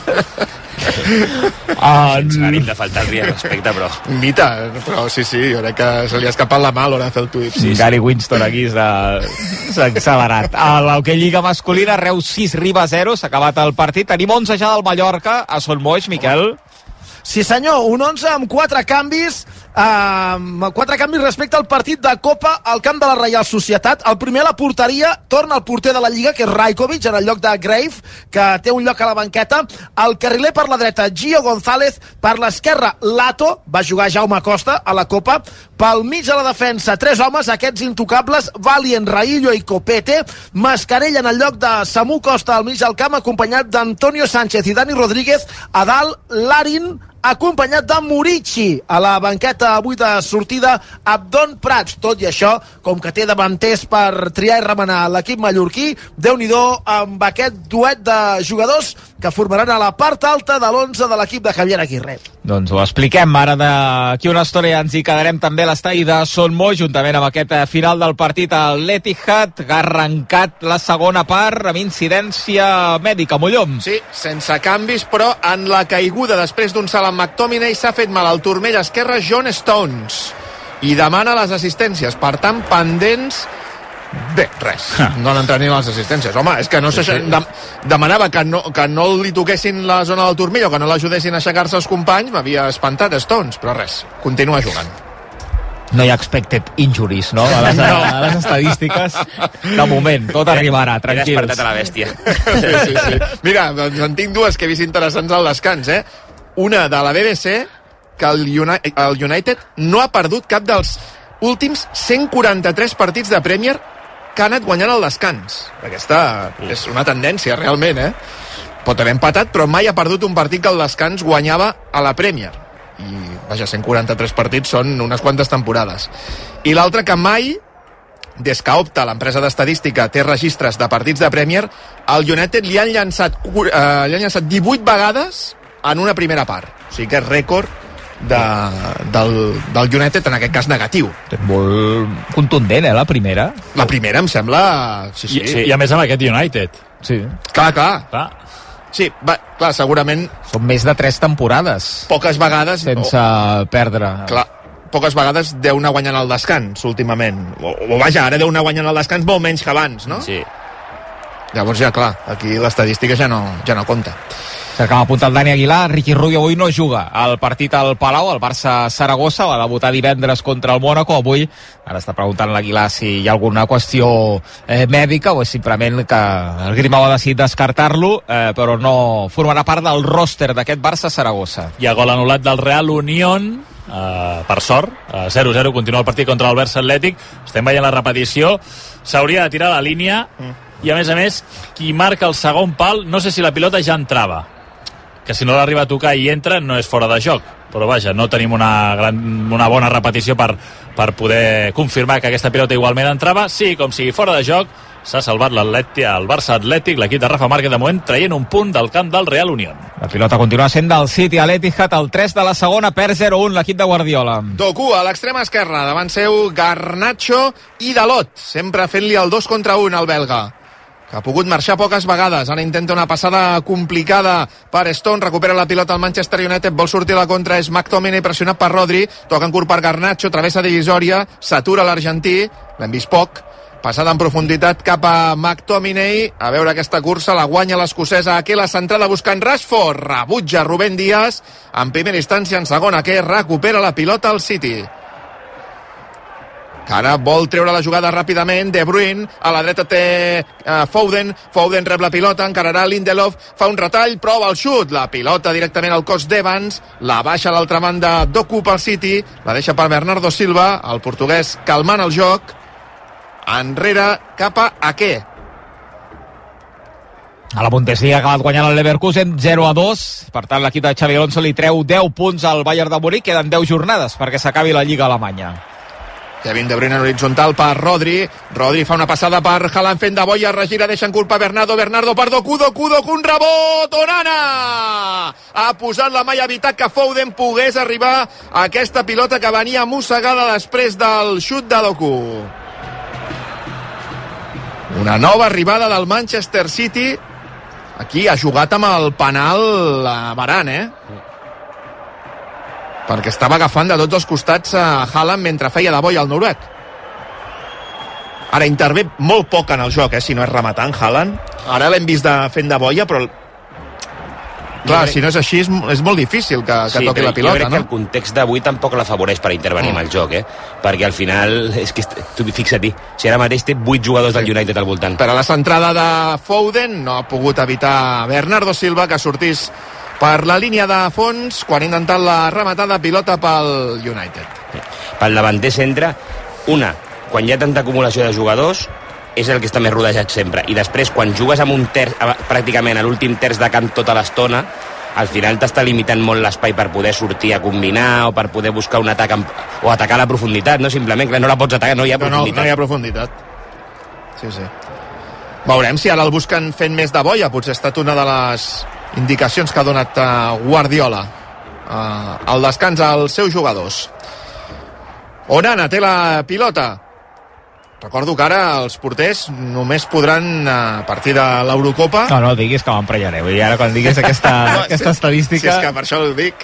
Ah, sense ànim de faltar el respecte, però... Mita, però sí, sí, jo crec que se li ha escapat la mà a l'hora de fer el tuit. Sí, sí. Gary Winston aquí s'ha accelerat. A l'hoquei Lliga masculina, Reus sis, Riba zero, s'ha acabat el partit. Tenim onze ja del Mallorca a Son Moix, Miquel. Sí senyor, un onze amb quatre canvis. Uh, quatre canvis respecte al partit de Copa al camp de la Reial Societat. El primer, a la porteria, torna el porter de la Lliga, que és Rajkovic, en el lloc de Grave, que té un lloc a la banqueta. El carriler per la dreta, Gio González. Per l'esquerra, Lato. Va jugar Jaume Costa a la Copa. Pel mig de la defensa, tres homes, aquests intocables, Valien, Raillo i Copete. Mascarell en el lloc de Samu Costa al mig del camp, acompanyat d'Antonio Sánchez i Dani Rodríguez. A dalt, Larin, acompanyat de Murici. A la banqueta avui de sortida, Abdon Prats. Tot i això, com que té davanters per triar i remenar l'equip mallorquí, Déu-n'hi-do amb aquest duet de jugadors que formaran a la part alta de l'onze de l'equip de Javier Aguirre. Doncs ho expliquem. Ara d'aquí una estona ja ens hi quedarem també a l'estadi de Son Moix, juntament amb aquest final del partit a l'Etihad, que ha arrencat la segona part amb incidència mèdica. Mollom. Sí, sense canvis, però en la caiguda després d'un salt amb McTominay s'ha fet mal al turmell esquerre John Stones i demana les assistències. Per tant, pendents... Bé, res, no han entrat ni les assistències. Home, és que no sé, de, demanava que no, que no li toquessin la zona del turmell o que no l'ajudessin a aixecar-se els companys. M'havia espantat Stones, però res, continua jugant. No hi ha expected injuries, no? A les, no. A les estadístiques, de moment, tot arribarà, tranquils. He despertat a la bèstia. Sí, sí, sí. Mira, doncs en tinc dues que he vist interessants al descans, eh? Una de la B B C, que el United, el United no ha perdut cap dels últims cent quaranta-tres partits de Premier que ha anat guanyant el descans. Aquesta és una tendència, realment, eh? Pot haver empatat, però mai ha perdut un partit que el descans guanyava a la Premier. I, vaja, cent quaranta-tres partits són unes quantes temporades. I l'altra, que mai, des que Opta, l'empresa d'estadística, té registres de partits de Premier, al United li han llançat, eh, li han llançat divuit vegades en una primera part. O sigui que és rècord de, del, del United, en aquest cas negatiu. Molt contundent, eh, la primera. La primera em sembla... Sí, sí. I, sí, i a més amb aquest United. Sí. Clar, clar. clar. Sí, va, clar, segurament... Són més de tres temporades. Poques vegades... Sense oh, perdre. Clar, poques vegades deu anar guanyant el descans, últimament. O, o vaja, ara deu anar guanyant el descans molt menys que abans, no? Sí. Llavors ja, clar, aquí l'estadística ja no, ja no compta. S'acaba apuntant el Dani Aguilar. Riqui Rubio avui no juga al partit al Palau, el Barça-Saragossa, va debutar divendres contra el Mónaco. Avui, ara està preguntant l'Aguilar si hi ha alguna qüestió eh, mèdica o és simplement que el Grimau ha decidit descartar-lo, eh, però no formarà part del ròster d'aquest Barça-Saragossa. Hi ha gol anul·lat del Real Unión, eh, per sort, eh, zero zero, continua el partit contra el Barça Atlètic. Estem veient la repetició, s'hauria de tirar la línia i a més a més qui marca el segon pal, no sé si la pilota ja entrava, que si no l'arriba a tocar i entra no és fora de joc, però vaja, no tenim una, gran, una bona repetició per, per poder confirmar que aquesta pilota igualment entrava. Sí, com sigui fora de joc, s'ha salvat l'Atlètic, el Barça Atlètic, l'equip de Rafa Márquez, de moment traient un punt del camp del Real Unión. La pilota continua sent del City a l'Etihad, el tres de la segona, perd zero un l'equip de Guardiola. Doku a l'extrema esquerra, davant seu Garnacho i Dalot, sempre fent-li el dos contra un al belga, que ha pogut marxar poques vegades. Ara intenta una passada complicada per Stone, recupera la pilota al Manchester United, vol sortir a la contra, és McTominay pressionat per Rodri, toca en curt per Garnacho, travessa divisòria, s'atura l'argentí, l'hem vist poc, passada en profunditat cap a McTominay, a veure aquesta cursa, la guanya l'escocesa, aquí la centrada buscant Rashford, rebutja Rubén Díaz, en primera instància, en segona que recupera la pilota al City, que ara vol treure la jugada ràpidament. De Bruyne, a la dreta té uh, Foden, Foden rep la pilota, encararà Lindelof, fa un retall, prova el xut, la pilota directament al cos d'Evans, la baixa a l'altra banda Doku pel City, la deixa per Bernardo Silva, el portuguès calmant el joc, enrere cap a Ake. A la Bundesliga ha acabat guanyant el Leverkusen zero a dos, per tant l'equip de Xabi Alonso li treu deu punts al Bayern de Munic, queden deu jornades perquè s'acabi la Lliga Alemanya. Kevin De Bruyne en horitzontal per Rodri, Rodri fa una passada per Haaland fent de boia, regira, deixa en culpa Bernardo, Bernardo per Doku, Doku, Doku, un rebot, Onana! Ha posat la mà i ha evitat que Foden pogués arribar a aquesta pilota que venia mossegada després del xut de Doku. Una nova arribada del Manchester City. Aquí ha jugat amb el penal a Varane, eh? Perquè estava agafant de tots els costats a Haaland mentre feia de boia al noruec. Ara intervé molt poc en el joc, eh, si no és rematant Haaland. Ara l'hem vist de, fent de boia, però Clar, si no és així, és, és molt difícil que, que sí, toqui la pilota, jo crec no? que el context d'avui tampoc l'afavoreix per intervenir mm. amb el joc, eh? Perquè al final, és que tu fixa-t'hi, si ara mateix té vuit jugadors del United al voltant. Per a la centrada de Foden no ha pogut evitar Bernardo Silva que sortís per la línia de fons quan ha intentat la rematada pilota pel United. Pel davanter centre, una, quan hi ha tanta acumulació de jugadors, és el que està més rodejat sempre. I després, quan jugues amb un terç, pràcticament a l'últim terç de camp tota l'estona, al final t'està limitant molt l'espai per poder sortir a combinar o per poder buscar un atac amb, o atacar a la profunditat, no? Simplement, no la pots atacar, no hi ha profunditat. No, no, no hi ha profunditat. Sí, sí. Veurem si ara el busquen fent més de boia. Potser ha estat una de les indicacions que ha donat Guardiola al descans als seus jugadors. Onana té la pilota. Recordo que ara els porters només podran, a partir de l'Eurocopa... No, no, diguis que m'emprenyaré. Vull dir, ara quan diguis aquesta, no, aquesta si, estadística... Si és que per això ho dic.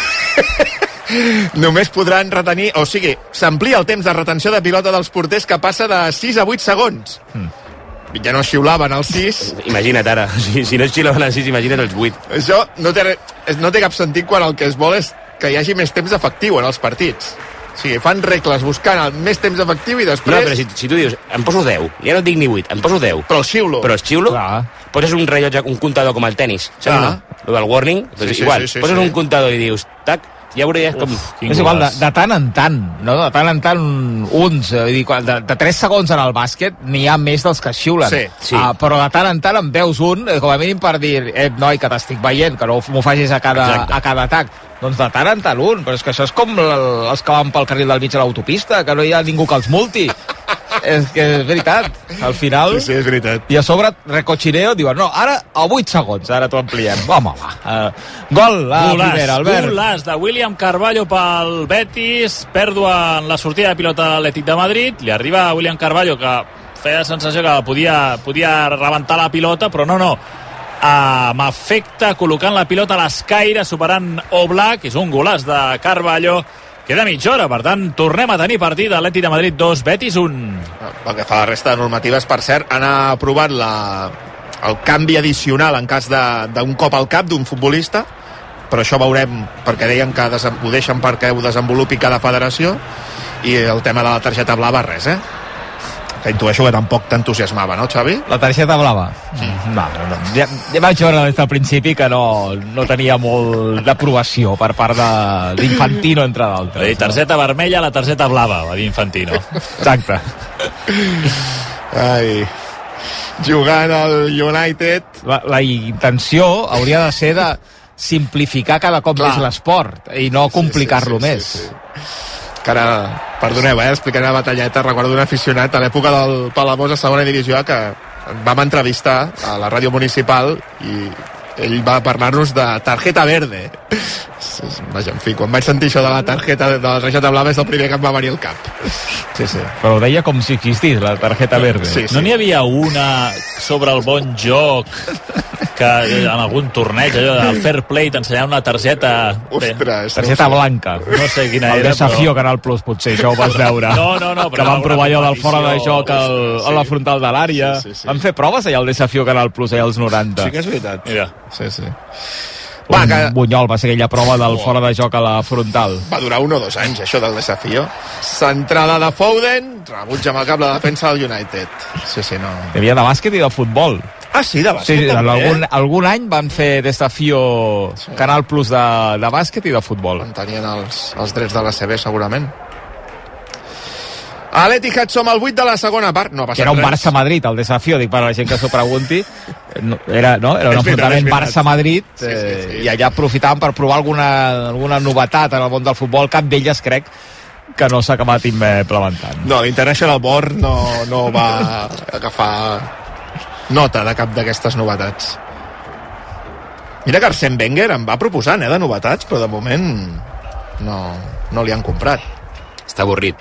Només podran retenir... O sigui, s'amplia el temps de retenció de pilota dels porters que passa de sis a vuit segons. Mm. Ja no xiulaven els sis. Imagina't ara, si, si no xiulaven els sis, imagina't els vuit. Això no té, no té cap sentit quan el que es vol és que hi hagi més temps efectiu en els partits. O sigui, fan regles buscant el més temps efectiu i després... No, però si, si tu dius, em poso deu, ja no et dic ni vuit, em poso deu. Però el xiulo. Però el xiulo, clar. Poses un rellotge, un comptador com el tenis, saps? No? El del warning, doncs sí, igual, sí, sí, poses sí. un comptador i dius, tac, ja veuries com... Uf, és igual, de, de tant en tant, no? De tant en tant uns, vull dir, de, de tres segons en el bàsquet n'hi ha més dels que xiulen. Sí, sí. Uh, però de tant en tant en veus un, com a mínim per dir, eh, noi, que t'estic veient, que no m'ho facis a cada, a cada atac. Doncs de tant en tant un, però és que això és com els que van pel carril del mig a l'autopista, que no hi ha ningú que els multi. És que és veritat, al final... Sí, sí, és veritat. I a sobre, recochineo, diuen, no, ara a vuit segons, ara t'ho ampliem. Home, va. Uh, gol, la golàs, primera, Albert. Golàs de William Carvalho pel Betis, pèrdua en la sortida de pilota de l'Atlètic de Madrid, li arriba a William Carvalho, que feia la sensació que podia, podia rebentar la pilota, però no, no. Amb efecte, col·locant la pilota a l'escaire, superant Oblak, és un golàs de Carvalho. Queda mitja hora, per tant, tornem a tenir partit Atlètic de Madrid dos, Betis un. Pel que fa a la resta de normatives, per cert, han aprovat la, el canvi addicional en cas d'un cop al cap d'un futbolista, però això veurem, perquè deien que ho deixen perquè ho desenvolupi cada federació, i el tema de la targeta blava, res, eh? Que intueixo que tampoc t'entusiasmava, no, Xavi? La targeta blava? Sí. No, no, no. Ja, ja vaig veure des del principi que no, no tenia molt d'aprovació per part d'Infantino, entre d'altres. La targeta no? vermella, la targeta blava, va dir Infantino. Exacte. Ai... Jugant al United... La, la intenció hauria de ser de simplificar cada cop Clar. més l'esport i no complicar-lo sí, sí, sí, més. Sí, sí. Que ara, perdoneu, eh, explicaré la batalleta. Recordo un aficionat a l'època del Palamós a segona divisió que vam entrevistar a la ràdio municipal i ell va parlar-nos de tarjeta verde. Vaja, en fi, quan vaig sentir això de la tarjeta de la targeta blava és el primer que em va venir al cap. Sí, sí. Però ho deia com si existís la targeta verde. Sí, sí. No n'hi havia una sobre el bon joc que en algun torneig allò del fair play t'ensenyaven una targeta... Ostres, targeta no blanca. No sé quina el era, desafió però... Canal Plus, potser, això ho vas veure. No, no, no. Que van provar allò del fora de joc al, sí. a la frontal de l'àrea. Sí, sí, sí. Van fer proves allà al desafió Canal Plus, allà als noranta. Sí que és veritat. Mira. Sí, sí. Va, que... Bunyol va ser aquella prova del oh. fora de joc a la frontal. Va durar un o dos anys, això del desafió. Centrada de Foden, rebutja amb el cap la defensa del United. Sí, sí, no. Hi havia de bàsquet i de futbol. Ah, sí, de bàsquet sí, també, algun, eh? algun any van fer desafió sí. Canal Plus de, de bàsquet i de futbol. En tenien els, els drets de l'A C B, segurament. A l'Etihad som al vuit de la segona part. No ha passat era un res. Barça-Madrid, el desafió, dic per a la gent que s'ho pregunti. No, era, no? era un enfrontament Barça-Madrid sí, sí, sí. Eh, i allà aprofitaven per provar alguna, alguna novetat en el món del futbol. Cap d'elles crec que no s'ha acabat implementant. No, l'International Board no, no va agafar nota de cap d'aquestes novetats. Mira que Arsène Wenger em va proposant eh, de novetats, però de moment no, no li han comprat. Està avorrit.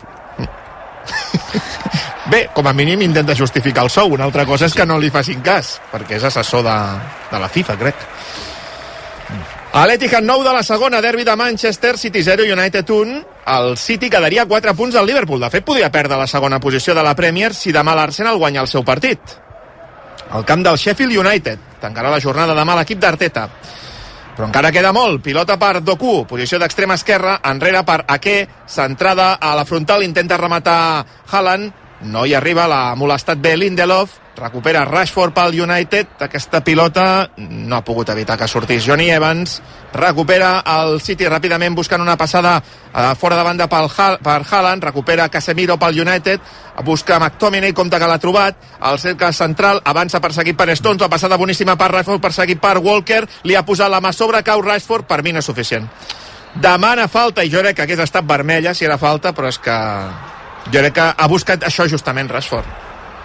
Bé, com a mínim intenta justificar el sou. Una altra cosa és que no li facin cas, perquè és assessor de, de la FIFA, crec. A l'Etihad nou de la segona, derbi de Manchester, City zero, United un. El City quedaria a quatre punts al Liverpool. De fet, podria perdre la segona posició de la Premier si demà l'Arsenal guanya el seu partit. Al camp del Sheffield United. Tancarà la jornada demà l'equip d'Arteta. però encara queda molt. Pilota per Doku, posició d'extrema esquerra, enrere per Ake, centrada a la frontal, intenta rematar Haaland, no hi arriba, l'ha molestat bé Lindelof, recupera Rashford pel United, aquesta pilota no ha pogut evitar que sortís Johnny Evans, recupera el City ràpidament buscant una passada eh, fora de banda pel ha per Haaland, recupera Casemiro pel United, busca McTominay, compte que l'ha trobat, al cercle central, avança perseguit per Stones, la passada boníssima per Rashford, perseguit per Walker, li ha posat la mà sobre, cau Rashford, per mi no és suficient. Demana falta, i jo crec que hagués estat vermella si era falta, però és que jo crec que ha buscat això justament Rashford.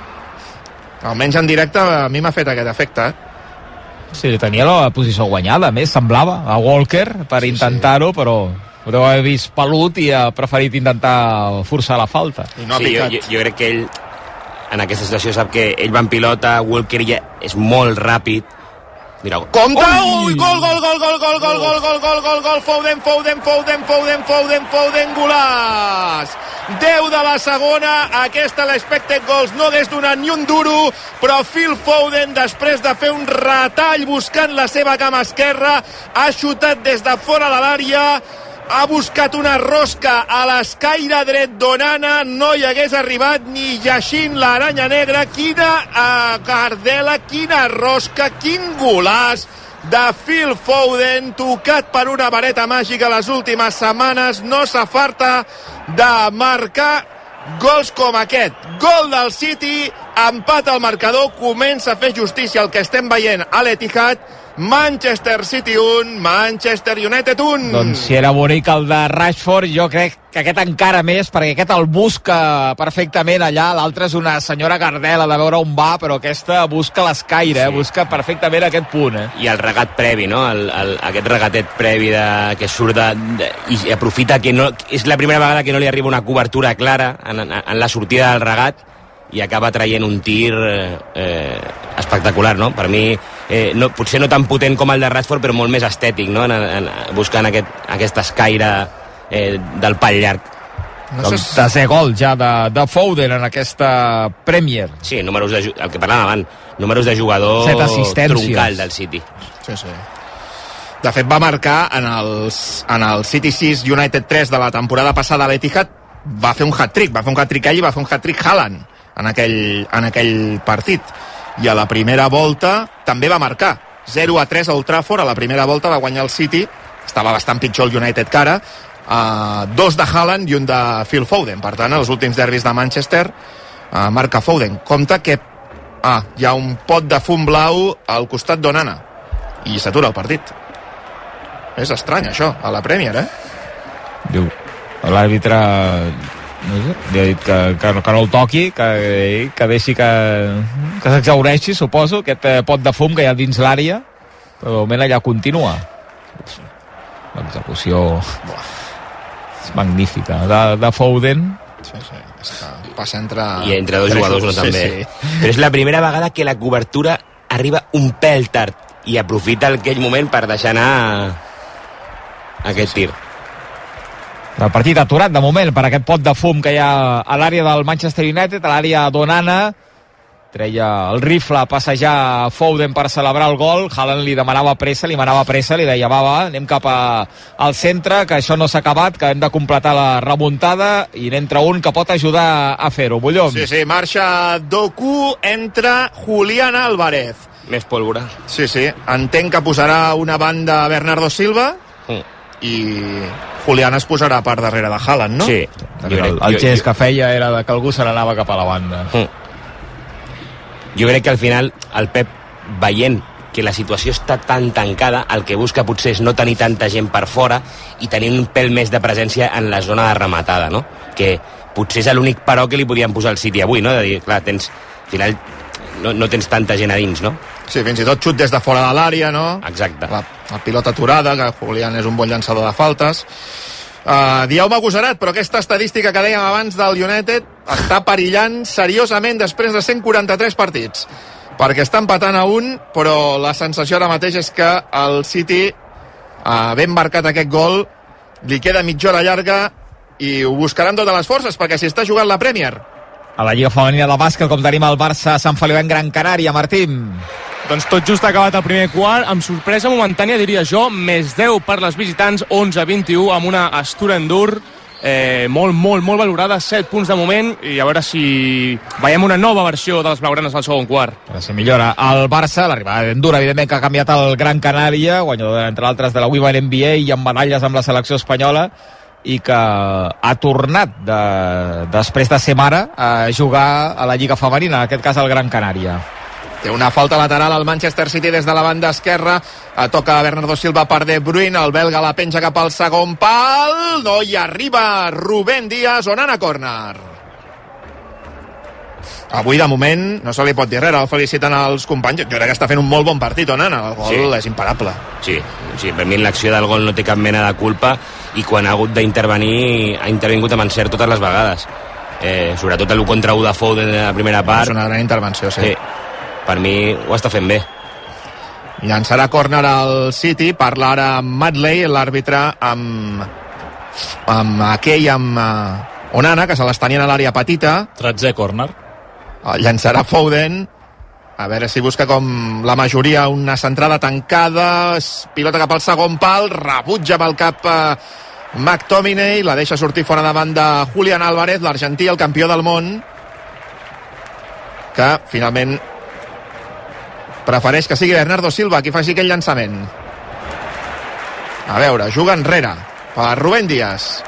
Almenys en directe a mi m'ha fet aquest efecte, eh? Sí, tenia la posició guanyada, a més, semblava, a Walker per intentar-ho, però ho deu haver vist pelut i ha preferit intentar forçar la falta. I no ha sí, picat. Jo, jo, jo crec que ell, en aquesta situació, sap que ell va en pilota, Walker ja és molt ràpid. Mira, compte! Ui! Gol, gol, gol, gol, gol, gol, gol, gol, gol, gol, gol, Foden, Foden, Foden, Foden, Foden, Foden, golaç! deu de la segona, aquesta l'expected goals no hagués donat ni un duro, però Phil Foden, després de fer un retall buscant la seva cama esquerra, ha xutat des de fora de l'àrea, ha buscat una rosca a l'escaire dret d'Onana, no hi hagués arribat ni llegint l'aranya negra. Quina uh, cardela, quina rosca, quin golaç de Phil Foden, tocat per una vareta màgica les últimes setmanes, no s'afarta de marcar gols com aquest. Gol del City, empat al marcador, comença a fer justícia el que estem veient a l'Etihad. Manchester City un, Manchester United un. Doncs si era bonic el de Rashford, jo crec que aquest encara més, perquè aquest el busca perfectament allà, l'altre és una senyora Gardela de veure on va, però aquesta busca l'escaire, sí. eh? Busca perfectament aquest punt. Eh? I el regat previ, no? El, el, aquest regatet previ de, que surt de, de, i aprofita que no, és la primera vegada que no li arriba una cobertura clara en, en, en la sortida del regat i acaba traient un tir eh, espectacular, no? Per mi, eh, no, potser no tan potent com el de Rashford, però molt més estètic, no? En, en, buscant aquest, aquest escaire eh, del pal llarg. No sé... Desè gol ja de, de Foden en aquesta Premier. Sí, números de, el que parlàvem abans, números de jugador troncal del City. Sí, sí. De fet, va marcar en, els, en el City sis United tres de la temporada passada a l'Etihad, va fer un hat-trick, va fer un hat-trick ell i va fer un hat-trick Haaland en aquell, en aquell partit. I a la primera volta també va marcar zero a tres a Old Trafford. A la primera volta va guanyar el City, estava bastant pitjor el United que ara, uh, dos de Haaland i un de Phil Foden. Per tant, els últims derbis de Manchester uh, marca Foden. Compte que ah, hi ha un pot de fum blau al costat d'Onana i s'atura el partit. És estrany això, a la Premier, eh? Diu, l'àrbitre no sé, li ha dit que, que, que no el toqui, que, que deixi que, que s'exaureixi, suposo, aquest pot de fum que hi ha dins l'àrea, però de moment allà continua. L'execució és magnífica de, de Foden. Sí, sí, és que passa entre... I entre dos jugadors, no, també. Sí, sí. Però és la primera vegada que la cobertura arriba un pèl tard i aprofita aquell moment per deixar anar aquest tir. El partit aturat de moment per aquest pot de fum que hi ha a l'àrea del Manchester United, a l'àrea d'Onana. Treia el rifle a passejar Foden per celebrar el gol. Haaland li demanava pressa, li manava pressa, li deia va, va, anem cap a, al centre, que això no s'ha acabat, que hem de completar la remuntada, i n'entra un que pot ajudar a fer-ho. Bullom. Sí, sí, marxa Doku, entra Julián Álvarez. Més pólvora. Sí, sí, entenc que posarà una banda a Bernardo Silva mm. i Julián es posarà per darrere de Haaland, no? Sí. El, el, el gest que feia era de que algú se n'anava cap a la banda. Mm. Jo crec que al final el Pep, veient que la situació està tan tancada, el que busca potser és no tenir tanta gent per fora i tenir un pèl més de presència en la zona de rematada, no? Que potser és l'únic però que li podien posar al City avui, no? De dir, clar, tens, al final no, no tens tanta gent a dins, no? Sí, fins i tot xut des de fora de l'àrea, no? Exacte. La, la pilota aturada, que Julián és un bon llançador de faltes. Uh, dieu-me agosarat, però aquesta estadística que dèiem abans del United està perillant seriosament després de cent quaranta-tres partits, perquè està empatant a un, però la sensació ara mateix és que el City, uh, ben marcat aquest gol, li queda mitja hora llarga i ho buscarà amb totes les forces, perquè si està jugant la Premier. A la Lliga Femenina de Bàsquet, com tenim el Barça Sant Feliu en Gran Canària, Martín. Doncs tot just ha acabat el primer quart, amb sorpresa momentània, diria jo, més deu per les visitants, onze a vint-i-u, amb una Astura Endur eh, molt, molt, molt valorada, set punts de moment, i a veure si veiem una nova versió de les blaugranes al segon quart. A veure si millora. El Barça, l'arribada d'Endur, evidentment que ha canviat el Gran Canària, guanyador, entre altres, de la Women N B A i amb medalles amb la selecció espanyola, i que ha tornat de, després de ser mare a jugar a la Lliga Femenina, en aquest cas al Gran Canària. Té una falta lateral al Manchester City des de la banda esquerra. Toca Bernardo Silva per De Bruyne. El belga la penja cap al segon pal. No hi arriba Rubén Díaz. Onana córner. Avui, de moment, no se li pot dir res. El feliciten els companys. Jo crec que està fent un molt bon partit, Onana. El gol sí. és imparable. Sí, sí, per mi l'acció del gol no té cap mena de culpa i quan ha hagut d'intervenir ha intervingut amb encert totes les vegades. Eh, sobretot l'u contra u de Foden en la primera part. És una gran intervenció, sí. sí. Per mi ho està fent bé. Llançarà córner al City. Parla ara amb Madley, l'àrbitre, amb amb aquell, amb uh, Onana, que se les tenien a l'àrea petita. Tretzè córner. Uh, llançarà Foden. A veure si busca com la majoria una centrada tancada. Pilota cap al segon pal. Rebutja amb el cap uh, McTominay. La deixa sortir fora davant de Julián Álvarez, l'argentí, el campió del món, que finalment prefereix que sigui Bernardo Silva qui faci aquell llançament. A veure, juga enrere per Rubén Díaz.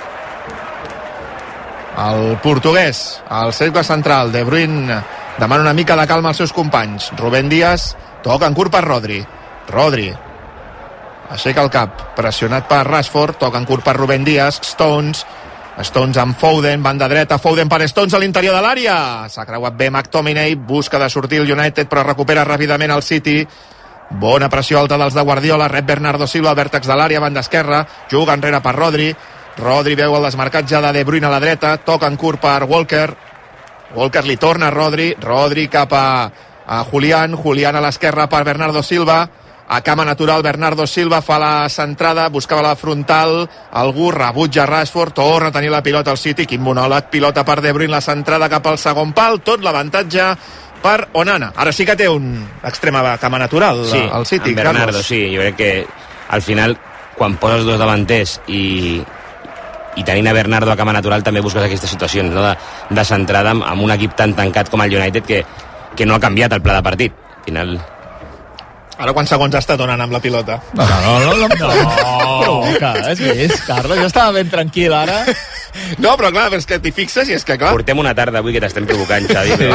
El portuguès, al cercle central. De Bruyne demana una mica de calma als seus companys. Rubén Díaz toca en curt per Rodri. Rodri aixeca el cap, pressionat per Rashford. Toca en curt per Rubén Díaz. Stones Stones amb Foden, banda dreta, Foden per Stones a l'interior de l'àrea. S'ha creuat bé McTominay, busca de sortir el United però recupera ràpidament el City. Bona pressió alta dels de Guardiola, rep Bernardo Silva al vèrtex de l'àrea, banda esquerra, juga enrere per Rodri. Rodri veu el desmarcatge de De Bruyne a la dreta, toca en curt per Walker. Walker li torna a Rodri, Rodri cap a, a Julián, Julián a l'esquerra per Bernardo Silva. A cama natural, Bernardo Silva fa la centrada, buscava la frontal, algú rebutja Rashford, torna a tenir la pilota al City, quin monòleg, pilota per De Bruyne, la centrada cap al segon pal, tot l'avantatge per Onana. Ara sí que té un extrema cama natural, sí, al City, Bernardo, Carlos. Sí, jo crec que al final, quan poses dos davanters i, i tenint a Bernardo a cama natural, també busques aquestes situacions, no? de, de centrada amb, amb un equip tan tancat com el United que, que no ha canviat el pla de partit. Al final... Ara quants segons ha estat Onana amb la pilota? No, no, no, no, no, no. Provoca, és vist, Carlos, jo estava ben tranquil ara. No, però clar, és que t'hi fixes i és que clar... Portem una tarda avui que t'estem provocant, Xavi, però...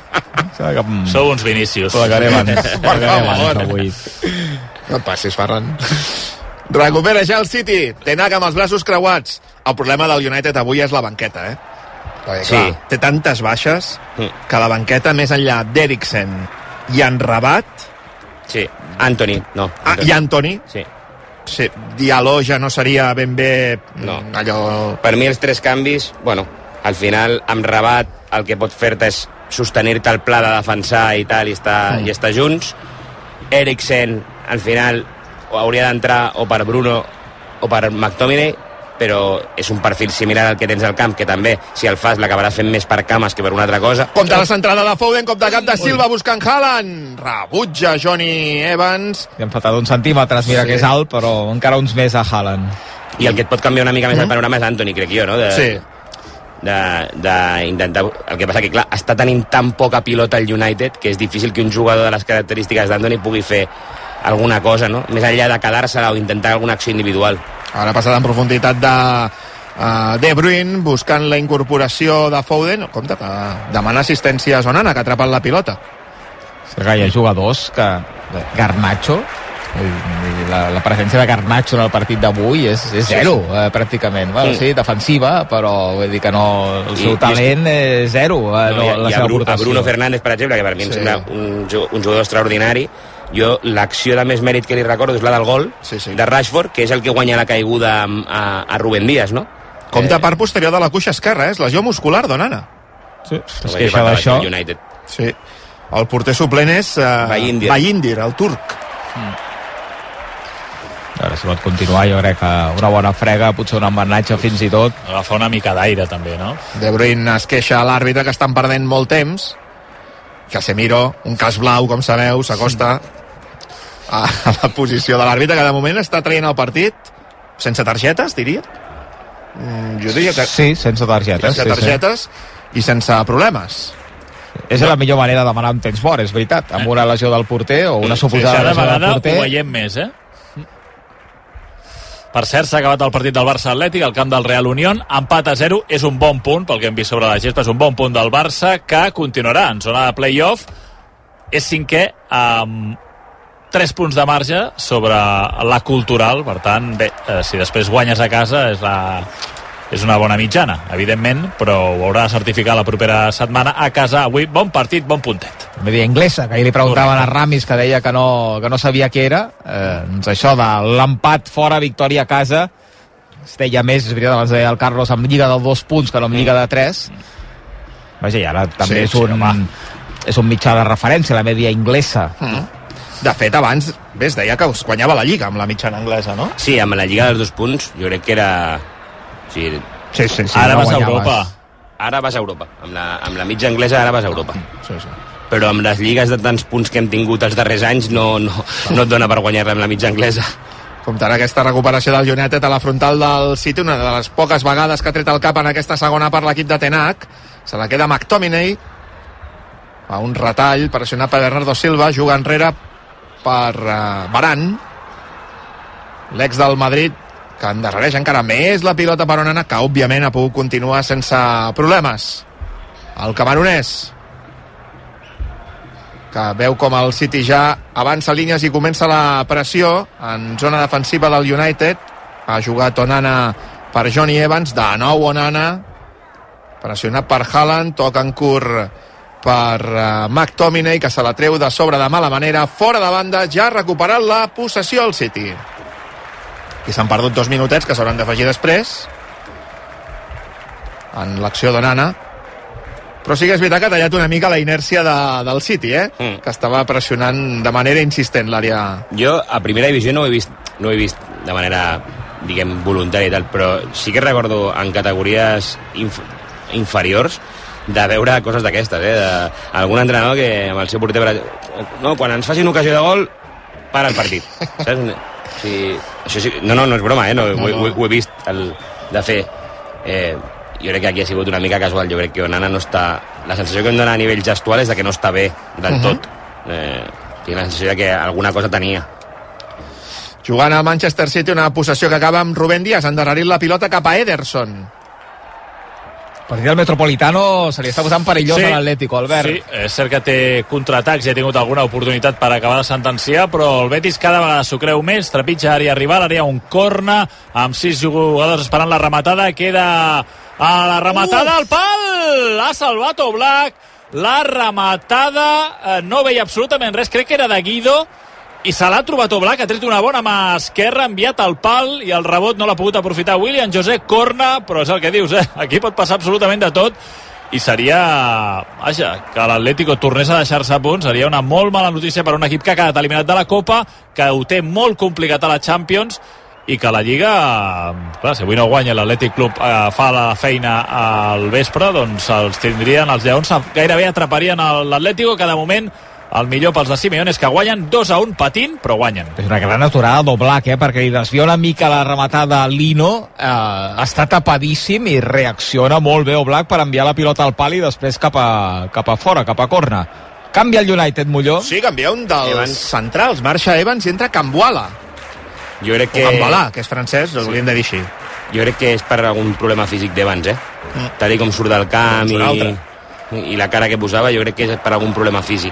Sou uns Vinícius. Plegarem abans, plegarem abans avui. No et passis, Ferran. Recupera ja el City. Tenac amb els braços creuats. El problema del United avui és la banqueta, eh? Perquè, clar, sí. Té tantes baixes que la banqueta, més enllà d'Eriksen i en Rabat... Sí, Anthony, no. Ah, i Anthony? Sí. Sí, Diallo ja no seria ben bé no. allò... Per mi els tres canvis, bueno, al final amb Rabat el que pot fer-te és sostenir-te el pla de defensar i tal, i estar, mm. i estar junts. Eriksen, al final, hauria d'entrar o per Bruno o per McTominay, però és un perfil similar al que tens al camp, que també, si el fas, l'acabaràs fent més per cames que per una altra cosa. Compte la centrada de Foden, cop de cap de Silva buscant Haaland. Rebutja Johnny Evans. Li han faltat uns centímetres, mira sí. que és alt, però encara uns més a Haaland. I el que et pot canviar una mica més mm. el panorama és Anthony, crec jo, no? De, sí. De, de intentar... El que passa que, clar, està tenint tan poca pilota el United que és difícil que un jugador de les característiques d'Anthony pugui fer alguna cosa, no? Més enllà de quedar-se-la o intentar alguna acció individual. Ara passada en profunditat de uh, De Bruyne, buscant la incorporació de Foden. Compte que demana assistència a Onana, que ha atrapat la pilota. Sí, hi ha jugadors que... Garnacho, la, la presència de Garnacho en el partit d'avui és, és zero, sí, sí. Eh, pràcticament. Bueno, sí. sí, defensiva, però vull dir que no, el seu I, talent és zero. Eh, no, no, la i seva a, Bru, aportació. a Bruno Fernández, per exemple, que per mi sí. em sembla un, un jugador extraordinari. Jo, l'acció de més mèrit que li recordo és la del gol sí, sí. de Rashford, que és el que guanya la caiguda a, a, a Rubén Díaz, no? Compte eh... part posterior de la cuixa esquerra, és eh? lesió muscular d'Onana. Sí, es queixa d'això. Sí. El porter suplent és uh, Bayindir. Bayindir, el turc. Mm. Ara si pot continuar, jo crec que una bona frega, potser un embenatge fins i tot. Agafar una mica d'aire també, no? De Bruyne es queixa a l'àrbitre que estan perdent molt temps. Casemiro, un cas blau, com sabeu, s'acosta a la posició de l'àrbitre, que de moment està traient el partit sense targetes, diria. Jo diria que... Sí, sense targetes. Sense targetes sí, sí. I sense problemes. És la millor manera de demanar un temps fort, és veritat, amb una lesió del porter o una suposada sí, lesió del porter. Ho veiem més, eh? Per cert, s'ha acabat el partit del Barça Atlètic al camp del Real Unión, empat a zero, és un bon punt, pel que hem vist sobre la gespa, és un bon punt del Barça, que continuarà en zona de play-off, és cinquè amb tres punts de marge sobre la Cultural, per tant, bé, eh, si després guanyes a casa és la... és una bona mitjana, evidentment, però ho haurà de certificar la propera setmana a casa. Avui, bon partit, bon puntet. Media inglesa, que ahir li preguntaven a Ramis, que deia que no, que no sabia què era. Eh, doncs això de l'empat fora, victòria a casa, es deia més, és veritat, abans deia el Carlos, amb lliga de dos punts que no amb lliga de tres. Vaja, i ara també sí, és, un, sí, és un mitjà de referència, la media inglesa. Mm. De fet, abans, bé, es deia que es guanyava la lliga amb la mitjana anglesa, no? Sí, amb la lliga dels dos punts, jo crec que era... Sí, sí, sí, sí, ara no vas a Europa. Ara vas a Europa. Amb la, amb la mitja anglesa ara vas a Europa. Sí, sí. Però amb les lligues de tants punts que hem tingut els darrers anys no, no, no et dona per guanyar-la amb la mitja anglesa. Comptarà aquesta recuperació del United a la frontal del City, una de les poques vegades que ha tret el cap en aquesta segona per l'equip de Ten Hag. Se la queda McTominay. Fa un retall, pressionat per Bernardo Silva, juga enrere per uh, Varane. L'ex del Madrid, que endarrereix encara més la pilota per Onana, que òbviament ha pogut continuar sense problemes. El camerunès, que veu com el City ja avança línies i comença la pressió en zona defensiva del United. Ha jugat Onana per Johnny Evans, de nou Onana, pressionat per Haaland, toca en curt per uh, McTominay, que se la treu de sobre de mala manera, fora de banda, ja ha recuperat la possessió al City. I s'han perdut dos minutets que s'hauran d'afegir després en l'acció d'Onana, però sí que és veritat que ha tallat una mica la inèrcia de, del City, eh? Mm. Que estava pressionant de manera insistent l'àrea. Jo a primera divisió no ho he vist, no ho he vist de manera, diguem, voluntària i tal, però sí que recordo en categories inf inferiors de veure coses d'aquestes, eh? De algun entrenador que amb el seu porter, no, quan ens facin ocasió de gol para el partit, saps? Sí, això sí, no, no, no és broma, eh? No, no, no. Ho, ho, ho he vist el, de fer. Eh, jo crec que aquí ha sigut una mica casual. Jo crec que Onana no està... La sensació que em dona a nivell gestual és de que no està bé del uh -huh. tot. Eh, tinc la sensació de que alguna cosa tenia. Jugant al Manchester City, una possessió que acaba amb Rubén Díaz endarrerint la pilota cap a Ederson. El partit del Metropolitano se li està posant perillós sí, a l'Atlético, Albert. Sí, és cert que té contraatacs i ha tingut alguna oportunitat per acabar de sentenciar, però el Betis cada vegada s'ho creu més, trepitja àrea rival, àrea un corna, amb sis jugadors esperant la rematada, queda a la rematada al pal! Ha salvat Oblak, la rematada, eh, no veia absolutament res, crec que era de Guido, i se l'ha trobat Oblak, ha tret una bona mà esquerra, ha enviat al pal i el rebot no l'ha pogut aprofitar William José, corna, però és el que dius, eh? Aquí pot passar absolutament de tot i seria, vaja, que l'Atlético tornés a deixar-se a punt, seria una molt mala notícia per un equip que ha quedat eliminat de la Copa, que ho té molt complicat a la Champions i que la Lliga, clar, si avui no guanya l'Atlètic Club, eh, fa la feina al vespre, doncs els tindrien, els lleons gairebé atraparien l'Atlético, que de moment el millor pels de Simeone és que guanyen dos a un patint, però guanyen. És una gran aturada d'Oblak, eh? Perquè li desvia una mica la rematada a Lino, eh, està tapadíssim i reacciona molt bé Oblak per enviar la pilota al pal i després cap a, cap a fora, cap a corna. Canvia el United, Molló. Sí, canvia un dels Evans. centrals, marxa Evans i entra Cambuala. Jo crec que... O Cambalà, que és francès, sí. L'hauríem de dir així. Jo crec que és per algun problema físic d'Evans, eh? Mm. Tal com surt del camp i, i la cara que posava, jo crec que és per algun problema físic.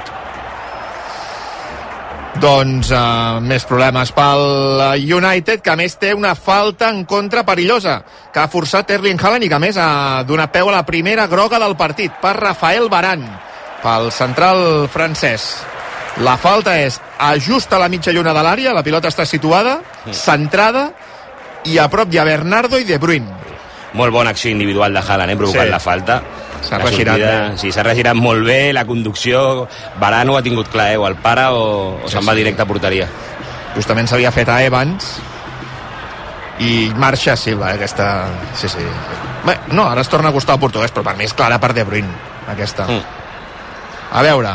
Doncs uh, més problemes pel United, que a més té una falta en contra perillosa, que ha forçat Erling Haaland i que a més ha donat peu a la primera groga del partit per Rafael Varane, pel central francès. La falta és just a la mitja lluna de l'àrea, la pilota està situada, centrada, i a prop hi ha Bernardo i De Bruyne. Molt bona acció individual de Haaland, eh, provocant sí. la falta. S'ha regirat bé. Sí, s'ha regirat molt bé, la conducció, Varane ho ha tingut clar, eh, o el para o, o sí, se'n va directe a porteria. Justament s'havia fet a Evans i marxa Silva, eh, aquesta... Sí, sí. Bé, no, ara es torna a costar el portuguès, però per mi és clara per De Bruyne, aquesta. Mm. A veure.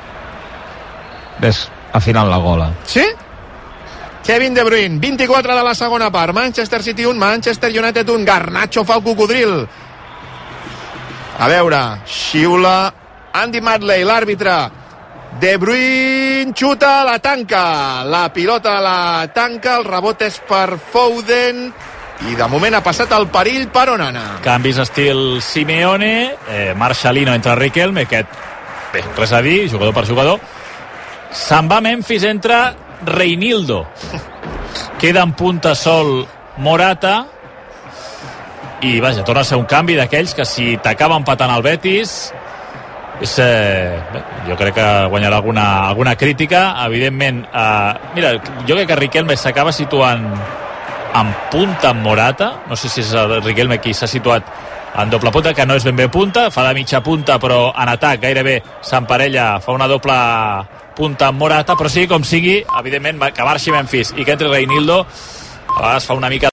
Ves, afinant la gola. Sí? Kevin De Bruyne, vint-i-quatre de la segona part. Manchester City un, Manchester United un. Garnacho fa el cocodril. A veure, xiula Andy Madley, l'àrbitre. De Bruyne xuta, la tanca. La pilota la tanca, el rebot és per Foden i de moment ha passat el perill per Onana. Canvis estil Simeone, eh, Marcelino entre Riquelme, aquest, bé, res a dir, jugador per jugador. Se'n va Memphis, entra Reinildo. Queda en punta sol Morata i vaja, torna a ser un canvi d'aquells que si t'acaba empatant el Betis és, eh, bé, jo crec que guanyarà alguna, alguna crítica, evidentment. Eh, mira, jo crec que Riquelme s'acaba situant en punta amb Morata, no sé si és el Riquelme qui s'ha situat en doble punta, que no és ben bé punta, fa de mitja punta, però en atac gairebé s'emparella, fa una doble punta amb Morata, però sigui com sigui, evidentment, que marxi Memphis i que entri Reinildo, a vegades fa una mica